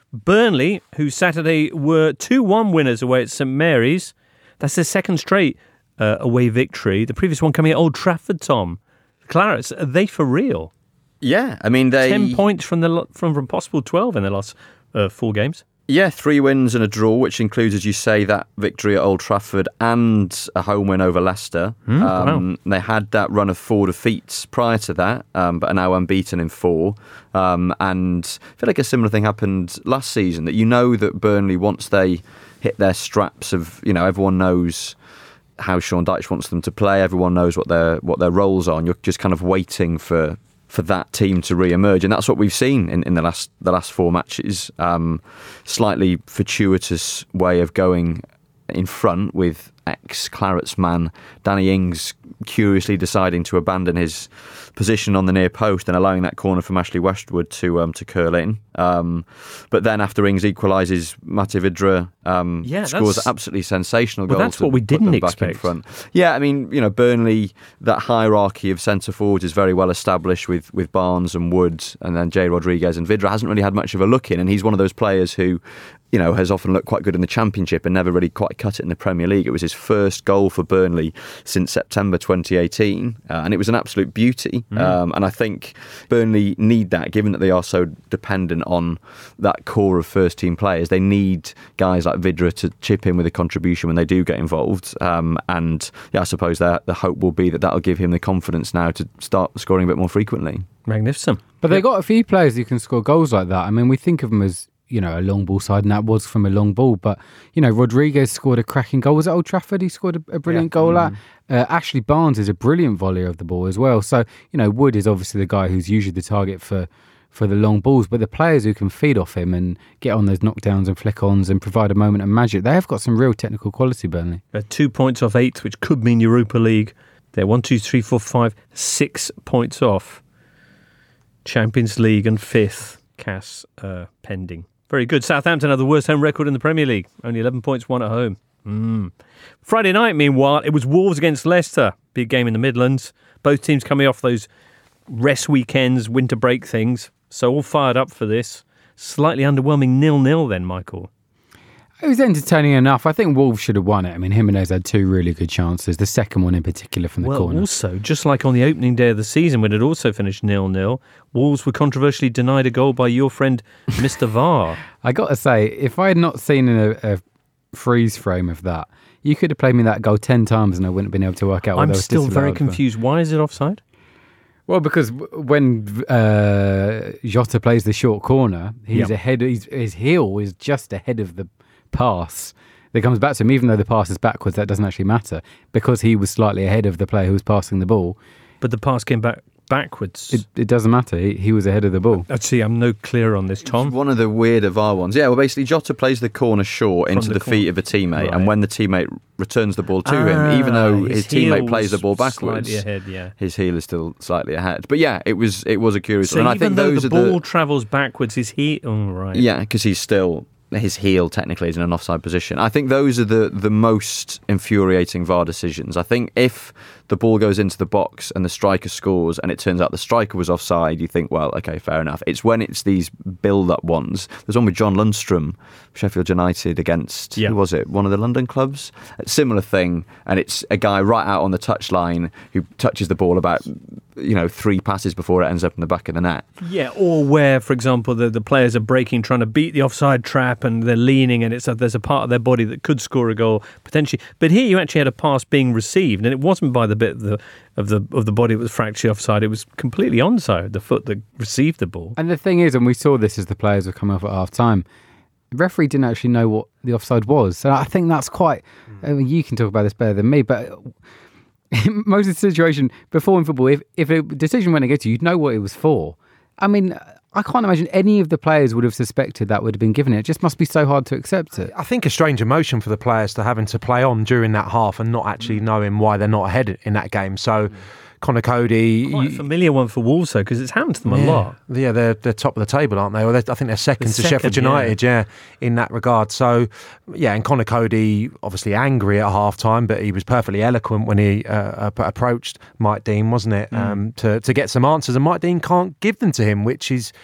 Burnley, who Saturday were two one winners away at St Mary's. That's their second straight uh, away victory. The previous one coming at Old Trafford, Tom. The Clarets, are they for real? Yeah, I mean, they... Ten points from the from, from possible twelve in the last uh, four games. Yeah, three wins and a draw, which includes, as you say, that victory at Old Trafford and a home win over Leicester. Mm, um, wow. They had that run of four defeats prior to that, um, but are now unbeaten in four. Um, and I feel like a similar thing happened last season, that you know that Burnley, once they hit their straps of, you know, everyone knows how Sean Dyche wants them to play, everyone knows what their what their roles are, and you're just kind of waiting for for that team to re-emerge, and that's what we've seen in, in the last the last four matches. Um, slightly fortuitous way of going in front with ex-Clarets man Danny Ings curiously deciding to abandon his position on the near post and allowing that corner from Ashley Westwood to um, to curl in. Um, but then after Ings equalises, Mate Vidra um, yeah, scores absolutely sensational well, goals. That's what we didn't expect. Back in front. Yeah, I mean, you know, Burnley, that hierarchy of centre forwards is very well established with with Barnes and Wood, and then Jay Rodriguez, and Vidra hasn't really had much of a look in, and he's one of those players who, you know, has often looked quite good in the Championship and never really quite cut it in the Premier League. It was his first goal for Burnley since September twenty eighteen, uh, and it was an absolute beauty. Mm. Um, and I think Burnley need that, given that they are so dependent on that core of first-team players. They need guys like Vidra to chip in with a contribution when they do get involved. Um, and yeah, I suppose that the hope will be that that'll give him the confidence now to start scoring a bit more frequently. Magnificent. But they've got a few players who can score goals like that. I mean, we think of them as, you know, a long ball side, and that was from a long ball. But, you know, Rodriguez scored a cracking goal. Was it Old Trafford he scored a, a brilliant yeah. goal mm. at? Uh, Ashley Barnes is a brilliant volleyer of the ball as well. So, you know, Wood is obviously the guy who's usually the target for, for the long balls. But the players who can feed off him and get on those knockdowns and flick-ons and provide a moment of magic, they have got some real technical quality, Burnley. They're two points off eighth, which could mean Europa League. They're one, two, three, four, five, six points off Champions League and fifth. Cass uh, pending. Very good. Southampton have the worst home record in the Premier League. Only eleven points, one at home. Mm. Friday night, meanwhile, it was Wolves against Leicester. Big game in the Midlands. Both teams coming off those rest weekends, winter break things. So all fired up for this. Slightly underwhelming nil-nil then, Michael. It was entertaining enough. I think Wolves should have won it. I mean, Jimenez had two really good chances, the second one in particular from the well, corner. Well, also, just like on the opening day of the season when it also finished nil-nil, Wolves were controversially denied a goal by your friend Mister V A R. I got to say, if I had not seen a, a freeze frame of that, you could have played me that goal ten times and I wouldn't have been able to work out what I'm I was still very for. confused. Why is it offside? Well, because when uh, Jota plays the short corner, he's yep. ahead. He's, his heel is just ahead of the pass that comes back to him. Even though the pass is backwards, that doesn't actually matter because he was slightly ahead of the player who was passing the ball. But the pass came back backwards. It, it doesn't matter. He, he was ahead of the ball. Let's see. I'm no clearer on this, Tom. It's one of the weirder V A R ones. Yeah, well, basically, Jota plays the corner short into the, the feet of a teammate, right. and when the teammate returns the ball to ah, him, even though his, his teammate plays the ball slightly backwards, ahead, yeah. his heel is still slightly ahead. But yeah, it was it was a curious so one. And even I think though those the ball the, travels backwards, his heel. Oh, right. Yeah, because he's still. His heel technically is in an offside position. I think those are the, the most infuriating V A R decisions. I think if the ball goes into the box and the striker scores and it turns out the striker was offside, you think, well, okay, fair enough. It's when it's these build-up ones. There's one with John Lundstrom, Sheffield United against, yeah. who was it? One of the London clubs? A similar thing, and it's a guy right out on the touchline who touches the ball about, you know, three passes before it ends up in the back of the net. Yeah, or where, for example, the, the players are breaking, trying to beat the offside trap and they're leaning and it's a, there's a part of their body that could score a goal, potentially. But here you actually had a pass being received and it wasn't by the bit of the of the, of the body that was fractionally offside. It was completely onside, the foot that received the ball. And the thing is, and we saw this as the players were coming off at half-time, the referee didn't actually know what the offside was. So I think that's quite... I mean, you can talk about this better than me, but... most of the situation before in football, if, if a decision went against you, you'd know what it was for. I mean, I can't imagine any of the players would have suspected that would have been given it. It just must be so hard to accept it. I think a strange emotion for the players to having to play on during that half and not actually knowing why they're not ahead in that game. So Connor Cody... Quite a familiar one for Wolves, though, because it's happened to them yeah, a lot. Yeah, they're, they're top of the table, aren't they? Or I think they're second the to second, Sheffield United, yeah. yeah, in that regard. So, yeah, and Connor Cody, obviously angry at half-time, but he was perfectly eloquent when he uh, approached Mike Dean, wasn't it, mm. um, to, to get some answers. And Mike Dean can't give them to him, which is...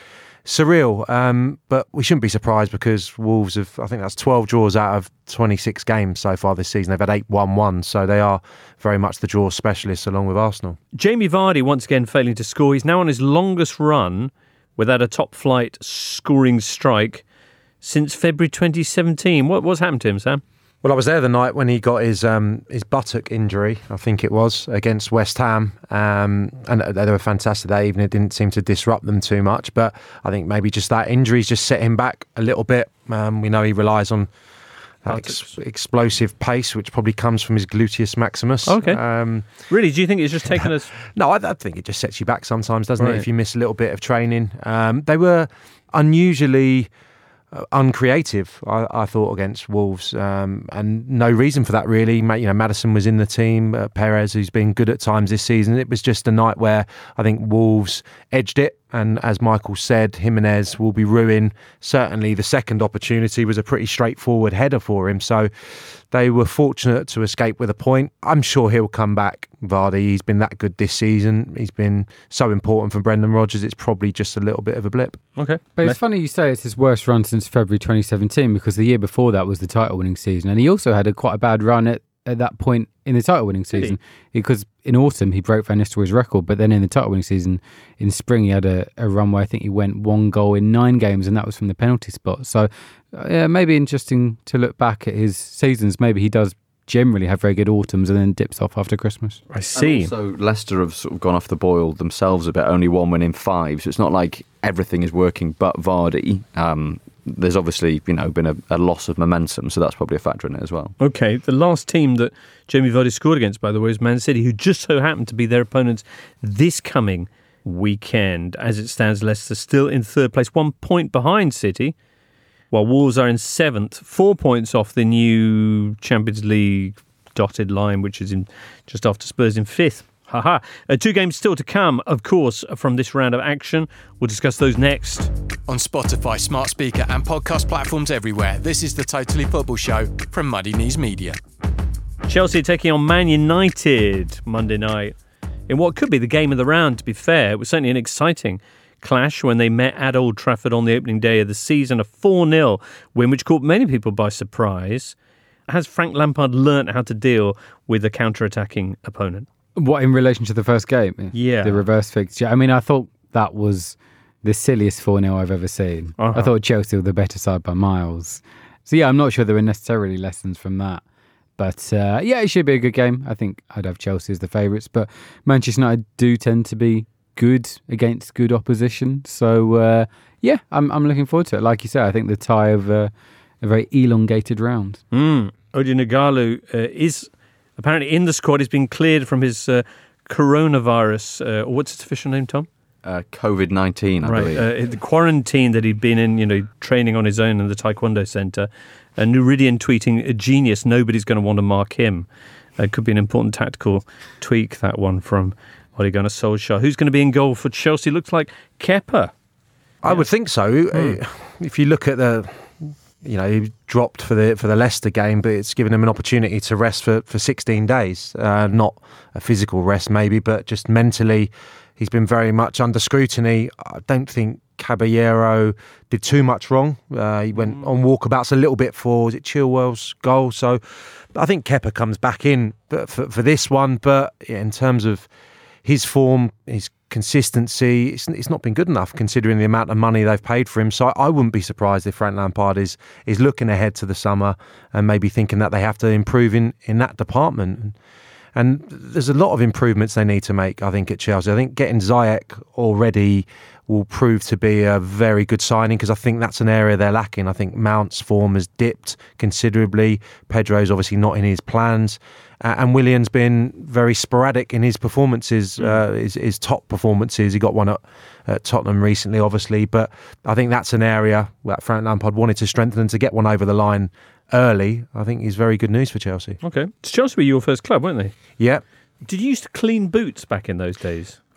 surreal. Um, but we shouldn't be surprised because Wolves have, I think that's twelve draws out of twenty-six games so far this season. They've had eight one one, so they are very much the draw specialists along with Arsenal. Jamie Vardy once again failing to score. He's now on his longest run without a top-flight scoring strike since February twenty seventeen. What, what's happened to him, Sam? Well, I was there the night when he got his um, his buttock injury, I think it was, against West Ham. Um, and they were fantastic that evening. It didn't seem to disrupt them too much. But I think maybe just that injury's just set him back a little bit. Um, we know he relies on that ex- explosive pace, which probably comes from his gluteus maximus. Okay. Um, really? Do you think it's just taken us... No, I, I think it just sets you back sometimes, doesn't right. it, if you miss a little bit of training. Um, they were unusually... Uh, uncreative, I, I thought, against Wolves, um, and no reason for that really. You know, Maddison was in the team, uh, Perez, who's been good at times this season. It was just a night where I think Wolves edged it, and as Michael said, Jimenez will be ruined. Certainly, the second opportunity was a pretty straightforward header for him, so they were fortunate to escape with a point. I'm sure he'll come back, Vardy. He's been that good this season. He's been so important for Brendan Rodgers. It's probably just a little bit of a blip. Okay. But it's funny you say it's his worst run since February twenty seventeen, because the year before that was the title-winning season. And he also had a quite a bad run at, at that point in the title-winning season. Because in autumn, he broke Van Nistelrooy's record. But then in the title-winning season, in spring, he had a, a run where I think he went one goal in nine games, and that was from the penalty spot. So, uh, yeah, maybe interesting to look back at his seasons. Maybe he does generally have very good autumns and then dips off after Christmas. I see. And also, Leicester have sort of gone off the boil themselves a bit, only one win in five, so it's not like everything is working but Vardy. Um, there's obviously, you know, been a, a loss of momentum, so that's probably a factor in it as well. Okay, the last team that Jamie Vardy scored against, by the way, was Man City, who just so happened to be their opponents this coming weekend. As it stands, Leicester still in third place, one point behind City, while Wolves are in seventh, four points off the new Champions League dotted line, which is in just after Spurs in fifth. Haha. Uh, two games still to come, of course, from this round of action. We'll discuss those next. On Spotify, smart speaker and podcast platforms everywhere, this is the Totally Football Show from Muddy Knees Media. Chelsea taking on Man United Monday night in what could be the game of the round, to be fair. It was certainly an exciting clash when they met at Old Trafford on the opening day of the season. A four nil win, which caught many people by surprise. Has Frank Lampard learnt how to deal with a counter-attacking opponent? What, in relation to the first game? Yeah. The reverse fixture. I mean, I thought that was the silliest four nil I've ever seen. Uh-huh. I thought Chelsea were the better side by miles. So, yeah, I'm not sure there were necessarily lessons from that. But, uh, yeah, it should be a good game. I think I'd have Chelsea as the favourites. But Manchester United do tend to be good against good opposition. So, uh, yeah, I'm I'm looking forward to it. Like you said, I think the tie of uh, a very elongated round. Mm. Odion Ighalo uh, is apparently in the squad. He's been cleared from his uh, coronavirus, uh, or what's its official name, Tom? Uh, COVID nineteen, I right, believe. Uh, the quarantine that he'd been in, you know, training on his own in the Taekwondo Centre. Uh, Nuridian tweeting, a genius, nobody's going to want to mark him. It uh, could be an important tactical tweak, that one from Ole Gunnar Solskjaer. Who's going to be in goal for Chelsea? Looks like Kepa. I yeah. would think so. Mm. If you look at the... You know, he dropped for the for the Leicester game, but it's given him an opportunity to rest for, for sixteen days. Uh, not a physical rest, maybe, but just mentally, he's been very much under scrutiny. I don't think Caballero did too much wrong. Uh, he went on walkabouts a little bit for, was it Chilwell's goal? So I think Kepa comes back in for, for, for this one. But yeah, in terms of his form, his consistency, it's, it's not been good enough considering the amount of money they've paid for him. So I, I wouldn't be surprised if Frank Lampard is is looking ahead to the summer and maybe thinking that they have to improve in, in that department. And, and there's a lot of improvements they need to make, I think, at Chelsea. I think getting Ziyech already will prove to be a very good signing because I think that's an area they're lacking. I think Mount's form has dipped considerably. Pedro's obviously not in his plans. Uh, and Willian's been very sporadic in his performances, uh, his, his top performances. He got one at, at Tottenham recently, obviously. But I think that's an area that Frank Lampard wanted to strengthen, and to get one over the line early, I think is very good news for Chelsea. Okay. Chelsea were your first club, weren't they? Yeah. Did you used to clean boots back in those days?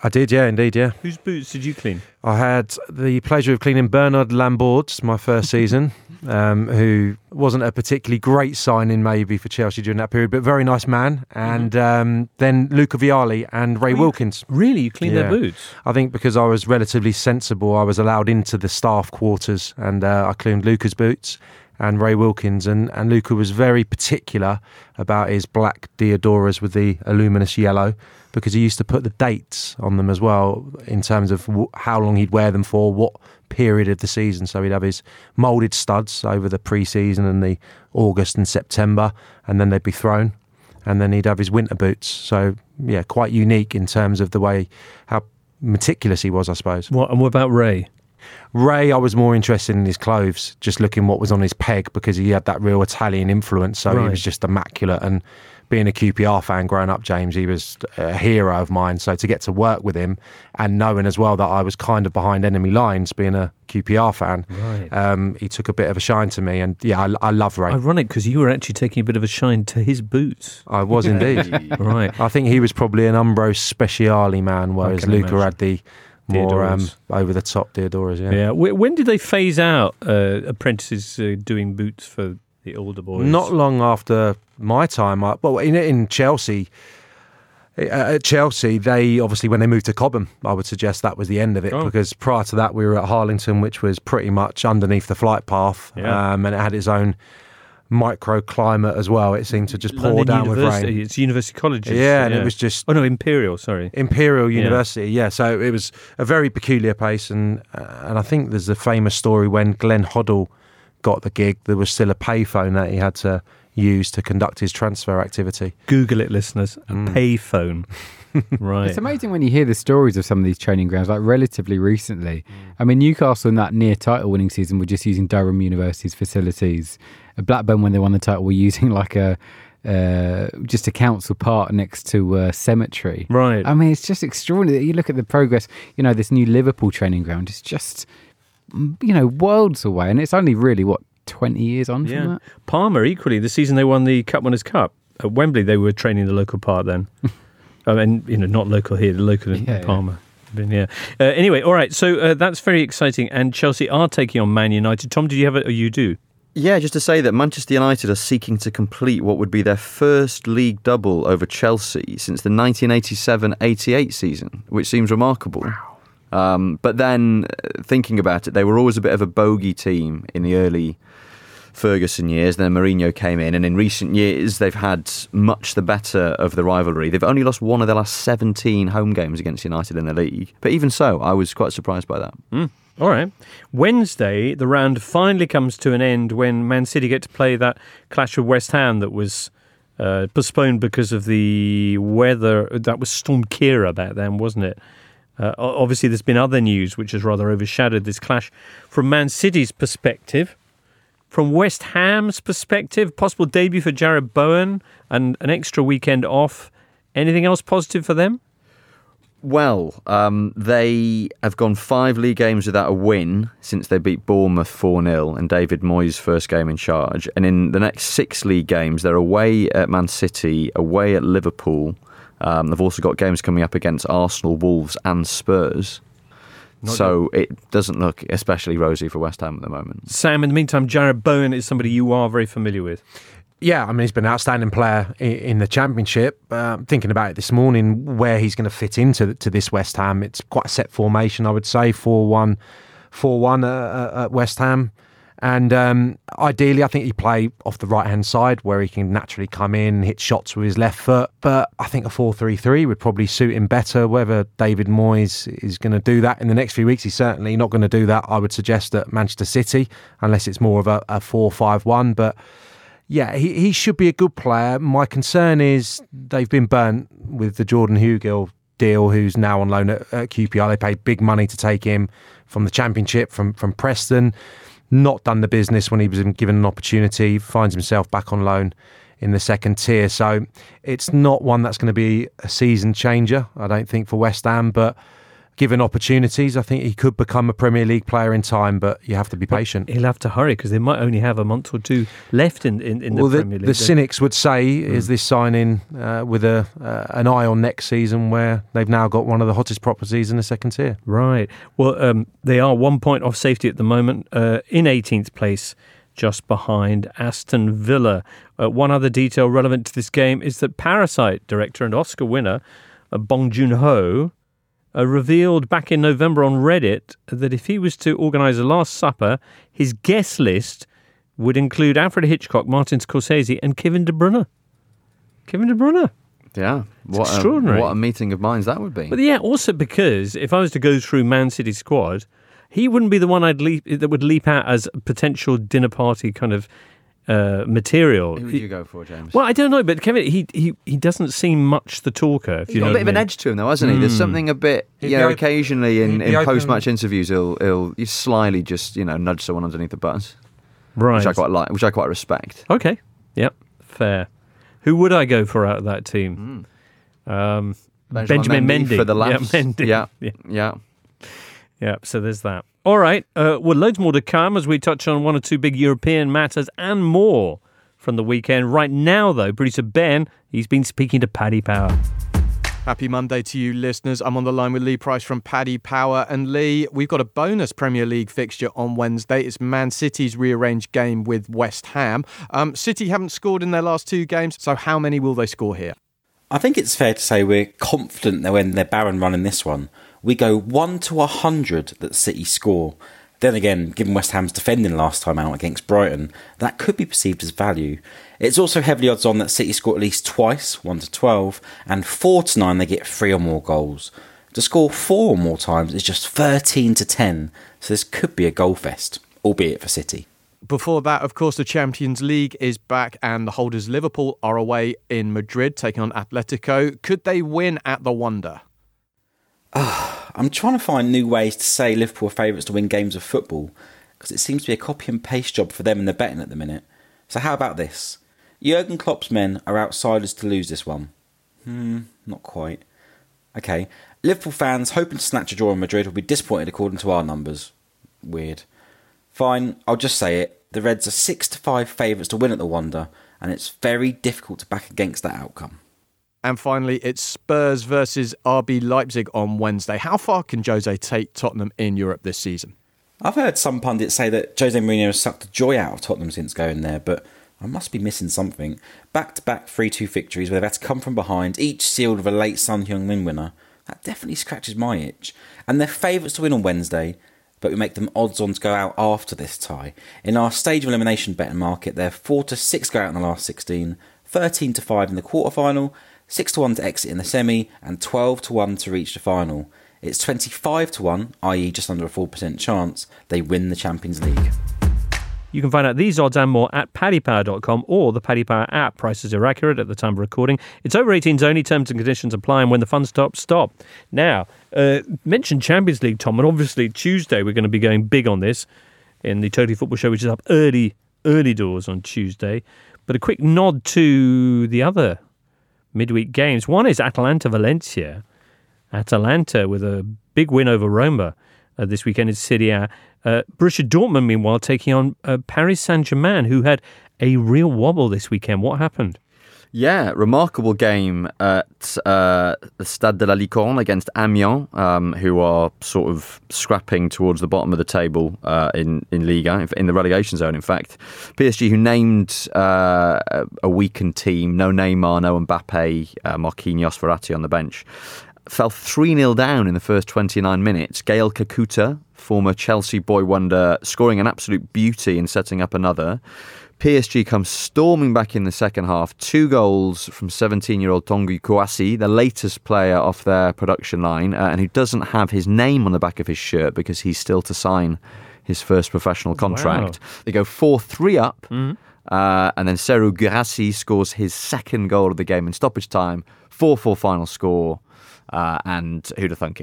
I did, yeah, indeed, yeah. Whose boots did you clean? I had the pleasure of cleaning Bernard Lambourde's my first season, um, who wasn't a particularly great signing maybe for Chelsea during that period, but very nice man. And mm-hmm. um, then Luca Vialli and Ray oh, You, Wilkins. really? You cleaned yeah. their boots? I think because I was relatively sensible, I was allowed into the staff quarters, and uh, I cleaned Luca's boots and Ray Wilkins, and, and Luca was very particular about his black Diodoras with the luminous yellow, because he used to put the dates on them as well in terms of w- how long he'd wear them for, what period of the season. So he'd have his moulded studs over the pre-season and the August and September, and then they'd be thrown, and then he'd have his winter boots. So yeah, quite unique in terms of the way, how meticulous he was, I suppose. What, and what about Ray? Ray, I was more interested in his clothes, just looking what was on his peg, because he had that real Italian influence. So right. he was just immaculate. And being a Q P R fan growing up, James, he was a hero of mine. So to get to work with him, and knowing as well that I was kind of behind enemy lines, being a Q P R fan, right. um, he took a bit of a shine to me. And yeah, I, I love Ray. Ironic, because you were actually taking a bit of a shine to his boots. I was indeed. Right. I think he was probably an Umbro Speciale man, whereas Luca imagine. had the more um, over-the-top Diodoras, yeah. Yeah. When did they phase out uh, apprentices uh, doing boots for the older boys? Not long after my time. I, well, in, in Chelsea, uh, at Chelsea, they obviously, when they moved to Cobham, I would suggest that was the end of it, oh. because prior to that, we were at Harlington, which was pretty much underneath the flight path, yeah. um, and it had its own microclimate as well. It seemed to just pour London down University. with rain. It's University Colleges. Yeah, and yeah. it was just... Oh, no, Imperial, sorry. Imperial University, yeah. yeah. So it was a very peculiar place, and uh, and I think there's a famous story when Glenn Hoddle got the gig, there was still a payphone that he had to use to conduct his transfer activity. Google it, listeners. A mm. payphone. Right. It's amazing when you hear the stories of some of these training grounds, like relatively recently. Mm. I mean, Newcastle in that near title winning season were just using Durham University's facilities. Blackburn, when they won the title, were using like a uh, just a council park next to a cemetery. Right. I mean, it's just extraordinary. You look at the progress, you know, this new Liverpool training ground is just, you know, worlds away. And it's only really, what, twenty years on yeah. from that? Palmer, equally, the season they won the Cup Winners' Cup. At Wembley, they were training the local park then. I mean, you know, not local here, the local in yeah, Palmer. Yeah. Yeah. Uh, anyway, all right. So uh, that's very exciting. And Chelsea are taking on Man United. Tom, did you have it? Or you do? Yeah, just to say that Manchester United are seeking to complete what would be their first league double over Chelsea since the nineteen eighty-seven eighty-eight season, which seems remarkable. Wow. Um, but then, thinking about it, they were always a bit of a bogey team in the early Ferguson years. Then Mourinho came in, and in recent years they've had much the better of the rivalry. They've only lost one of their last seventeen home games against United in the league. But even so, I was quite surprised by that. Mm. All right. Wednesday, the round finally comes to an end when Man City get to play that clash with West Ham that was uh, postponed because of the weather. That was Storm Kira back then, wasn't it? Uh, obviously, there's been other news which has rather overshadowed this clash. From Man City's perspective, from West Ham's perspective, possible debut for Jarrod Bowen and an extra weekend off. Anything else positive for them? Well, um, they have gone five league games without a win since they beat Bournemouth four nil in David Moyes' first game in charge. And in the next six league games, they're away at Man City, away at Liverpool. Um, they've also got games coming up against Arsenal, Wolves and Spurs. Not so yet. It doesn't look especially rosy for West Ham at the moment. Sam, in the meantime, Jarrod Bowen is somebody you are very familiar with. Yeah, I mean, he's been an outstanding player in the Championship. Uh, thinking about it this morning, where he's going to fit into to this West Ham, it's quite a set formation, I would say, four one four one uh, at West Ham. And um, ideally, I think he'd play off the right-hand side where he can naturally come in, hit shots with his left foot. But I think a four three three would probably suit him better. Whether David Moyes is going to do that in the next few weeks, he's certainly not going to do that, I would suggest, at Manchester City, unless it's more of a, a four five one. But yeah, he, he should be a good player. My concern is they've been burnt with the Jordan Hugill deal, who's now on loan at, at Q P R. They paid big money to take him from the Championship, from, from Preston. Not done the business when he was given an opportunity, finds himself back on loan in the second tier. So it's not one that's going to be a season changer, I don't think, for West Ham. But given opportunities, I think he could become a Premier League player in time, but you have to be patient. He'll have to hurry because they might only have a month or two left in, in, in the well, the, Premier League. The cynics would say, mm. is this signing uh, with a uh, an eye on next season where they've now got one of the hottest properties in the second tier? Right. Well, um, they are one point off safety at the moment, uh, in eighteenth place, just behind Aston Villa. Uh, one other detail relevant to this game is that Parasite director and Oscar winner uh, Bong Joon-ho Uh, revealed back in November on Reddit that if he was to organise a Last Supper, his guest list would include Alfred Hitchcock, Martin Scorsese and Kevin De Bruyne. Kevin De Bruyne. Yeah. It's what extraordinary. A, what a meeting of minds that would be. But yeah, also because if I was to go through Man City's squad, he wouldn't be the one I'd leap, that would leap out as a potential dinner party kind of Uh, material. Who would you go for, James? Well, I don't know, but Kevin, he he, he doesn't seem much the talker. If He's you got know a bit what of I an mean. edge to him, though, hasn't he? There's Mm. something a bit, He'd you be know, op- occasionally in, he'd in be open- post-match interviews, he'll he'll he'll slyly just, you know, nudge someone underneath the buttons, Right. which I quite like, which I quite respect. Okay. Yep. Fair. Who would I go for out of that team? Mm. Um, Benjamin, Benjamin Mendy, Mendy for the Yeah, laughs. Mendy. Yeah, yeah. yeah. Yeah, so there's that. All right. Uh, well, loads more to come as we touch on one or two big European matters and more from the weekend. Right now, though, producer Ben, he's been speaking to Paddy Power. Happy Monday to you, listeners. I'm on the line with Lee Price from Paddy Power. And Lee, we've got a bonus Premier League fixture on Wednesday. It's Man City's rearranged game with West Ham. Um, City haven't scored in their last two games, so how many will they score here? I think it's fair to say we're confident they'll end their barren run in this one. We go one to a hundred that City score. Then again, given West Ham's defending last time out against Brighton, that could be perceived as value. It's also heavily odds on that City score at least twice, one to twelve, and four to nine they get three or more goals. To score four or more times is just thirteen to ten, so this could be a goal fest, albeit for City. Before that, of course, the Champions League is back and the holders Liverpool are away in Madrid taking on Atletico. Could they win at the Wanda? Oh, I'm trying to find new ways to say Liverpool are favourites to win games of football because it seems to be a copy and paste job for them in the betting at the minute. So how about this? Jurgen Klopp's men are outsiders to lose this one. Hmm, not quite. Okay, Liverpool fans hoping to snatch a draw in Madrid will be disappointed according to our numbers. Weird. Fine, I'll just say it. The Reds are six to five favourites to win at the Wanda, and it's very difficult to back against that outcome. And finally, it's Spurs versus R B Leipzig on Wednesday. How far can Jose take Tottenham in Europe this season? I've heard some pundits say that Jose Mourinho has sucked the joy out of Tottenham since going there, but I must be missing something. Back-to-back three two victories where they've had to come from behind, each sealed with a late Son Heung-min winner. That definitely scratches my itch. And they're favourites to win on Wednesday, but we make them odds on to go out after this tie. In our stage of elimination betting market, they're four to six go out in the last sixteen, thirteen to five in the quarter-final, six to one to exit in the semi, and twelve to one to reach the final. It's twenty-five to one, that is just under a four percent chance, they win the Champions League. You can find out these odds and more at paddy power dot com or the Paddy Power app. Prices are accurate at the time of recording. It's over eighteens only. Terms and conditions apply, and when the fun stops, stop. Now, uh, mentioned Champions League, Tom, and obviously Tuesday we're going to be going big on this in the Totally Football Show, which is up early, early doors on Tuesday. But a quick nod to the other midweek games. One is Atalanta-Valencia. Atalanta with a big win over Roma uh, this weekend in Serie A. Uh, Borussia Dortmund, meanwhile, taking on uh, Paris Saint-Germain, who had a real wobble this weekend. What happened? Yeah, remarkable game at uh, the Stade de la Licorne against Amiens, um, who are sort of scrapping towards the bottom of the table uh, in, in Liga, in the relegation zone, in fact. P S G, who named uh, a weakened team, no Neymar, no Mbappe, uh, Marquinhos, Verratti on the bench, fell three nil down in the first twenty-nine minutes. Gael Kakuta, former Chelsea boy wonder, scoring an absolute beauty and setting up another. P S G comes storming back in the second half. Two goals from seventeen-year-old Tanguy Kouassi, the latest player off their production line, uh, and who doesn't have his name on the back of his shirt because he's still to sign his first professional contract. Wow. They go four three up, mm-hmm. uh, and then Serhou Guirassy scores his second goal of the game in stoppage time. four four final score, uh, and who'd have thunk it?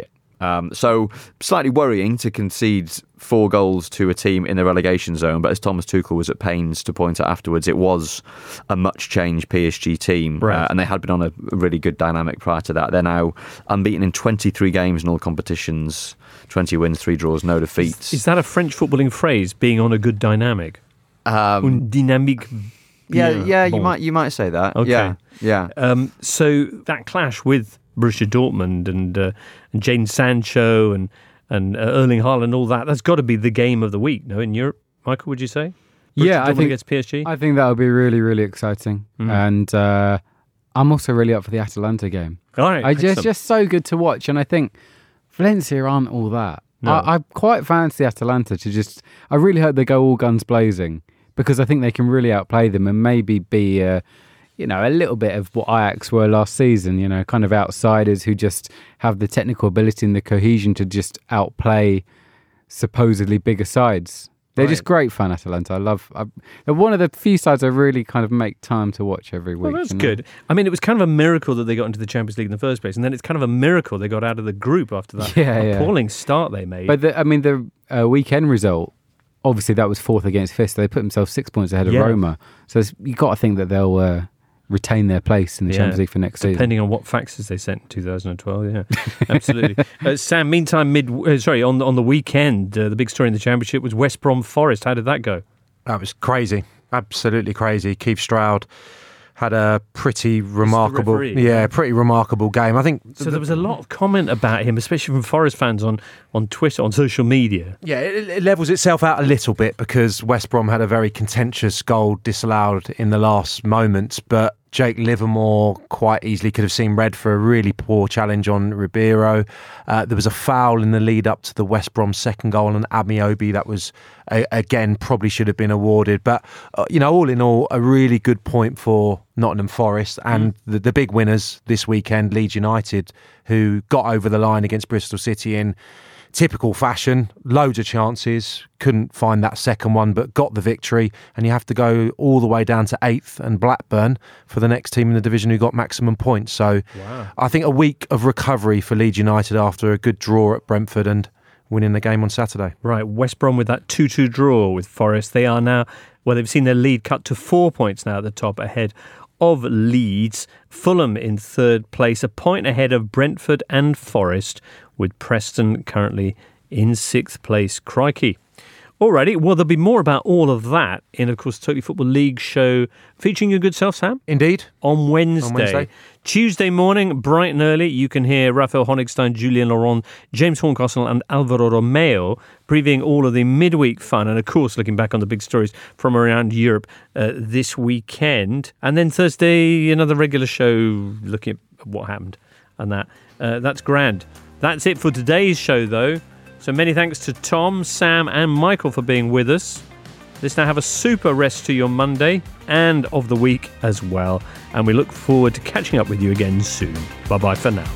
Um, so slightly worrying to concede four goals to a team in the relegation zone. But as Thomas Tuchel was at pains to point out afterwards, it was a much changed P S G team. Right. Uh, and they had been on a really good dynamic prior to that. They're now unbeaten in twenty-three games in all competitions, twenty wins, three draws, no defeats. Is, is that a French footballing phrase, being on a good dynamic? Um, Une dynamique. yeah, yeah, bon. you might you might say that. Okay. Yeah, yeah. Um, so that clash with Borussia Dortmund and uh, and Jadon Sancho and and uh, Erling Haaland, all that, that's got to be the game of the week, no, in Europe. Michael, would you say? Borussia Yeah, I Dortmund think against P S G. I think that would be really, really exciting. Mm. And uh, I'm also really up for the Atalanta game. All right, I just excellent. just so good to watch, and I think Valencia aren't all that. No. I, I quite fancy Atalanta to just. I really hope they go all guns blazing, because I think they can really outplay them and maybe be, uh, you know, a little bit of what Ajax were last season. You know, kind of outsiders who just have the technical ability and the cohesion to just outplay supposedly bigger sides. They're Right. just great fun, Atalanta. I love. I, they're one of the few sides I really kind of make time to watch every week. Well, that's you know? good. I mean, it was kind of a miracle that they got into the Champions League in the first place, and then it's kind of a miracle they got out of the group after that Yeah, yeah. appalling start they made. But the, I mean, the uh, weekend result, obviously that was fourth against fifth. So they put themselves six points ahead of Yeah. Roma. So it's, you got to think that they'll uh, retain their place in the Yeah, Champions League for next season. depending on what faxes they sent in two thousand twelve. Yeah, absolutely. uh, Sam, meantime, mid uh, sorry on on the weekend, uh, the big story in the Championship was West Brom Forest. How did that go? That was crazy, absolutely crazy. Keith Stroud had a pretty remarkable, referee, yeah, yeah. pretty remarkable game. I think. So there was a lot of comment about him, especially from Forest fans on on Twitter, on social media. Yeah, it, it levels itself out a little bit because West Brom had a very contentious goal disallowed in the last moments, but Jake Livermore quite easily could have seen red for a really poor challenge on Ribeiro. Uh, there was a foul in the lead up to the West Brom second goal on Amiobi that was, uh, again, probably should have been awarded. But, uh, you know, all in all, a really good point for Nottingham Forest and mm. the, the big winners this weekend, Leeds United, who got over the line against Bristol City in typical fashion, loads of chances, couldn't find that second one, but got the victory. And you have to go all the way down to eighth and Blackburn for the next team in the division who got maximum points. So wow. I think a week of recovery for Leeds United after a good draw at Brentford and winning the game on Saturday. Right, West Brom with that two two draw with Forest. They are now, well, they've seen their lead cut to four points now at the top, ahead of Leeds. Fulham in third place, a point ahead of Brentford and Forest, with Preston currently in sixth place. Crikey. Alrighty, well, there'll be more about all of that in, of course, Totally Football League show featuring your good self, Sam. Indeed. On Wednesday. On Wednesday. Tuesday morning, bright and early, you can hear Raphael Honigstein, Julian Laurent, James Horncastle and Alvaro Romeo previewing all of the midweek fun and, of course, looking back on the big stories from around Europe uh, this weekend. And then Thursday, another regular show looking at what happened and that. Uh, that's grand. That's it for today's show, though. So many thanks to Tom, Sam and Michael for being with us. Let's now have a super rest to your Monday and of the week as well. And we look forward to catching up with you again soon. Bye-bye for now.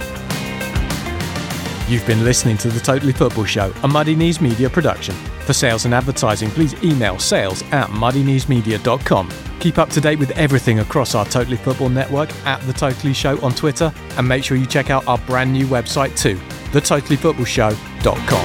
You've been listening to The Totally Football Show, a Muddy Knees Media production. For sales and advertising, please email sales at muddy knees media dot com. Keep up to date with everything across our Totally Football network at The Totally Show on Twitter. And make sure you check out our brand new website too, the totally football show dot com.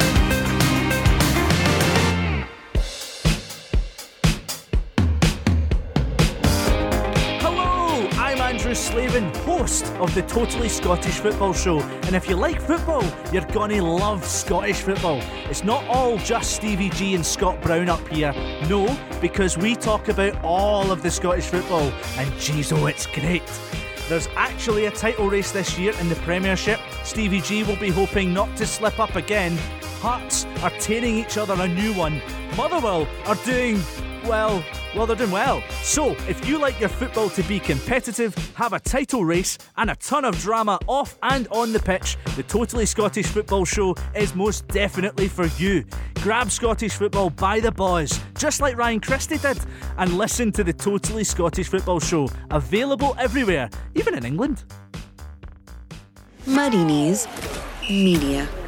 Hello, I'm Andrew Slavin, host of the Totally Scottish Football Show. And if you like football, you're gonna love Scottish football. It's not all just Stevie G and Scott Brown up here. No, because we talk about all of the Scottish football. And geez, oh, it's great. There's actually a title race this year in the Premiership. Stevie G will be hoping not to slip up again. Hearts are tearing each other a new one. Motherwell are doing, well, well, they're doing well. So, if you like your football to be competitive, have a title race and a ton of drama off and on the pitch, the Totally Scottish Football Show is most definitely for you. Grab Scottish football by the boys, just like Ryan Christie did, and listen to the Totally Scottish Football Show, available everywhere, even in England. Muddy Knees Media.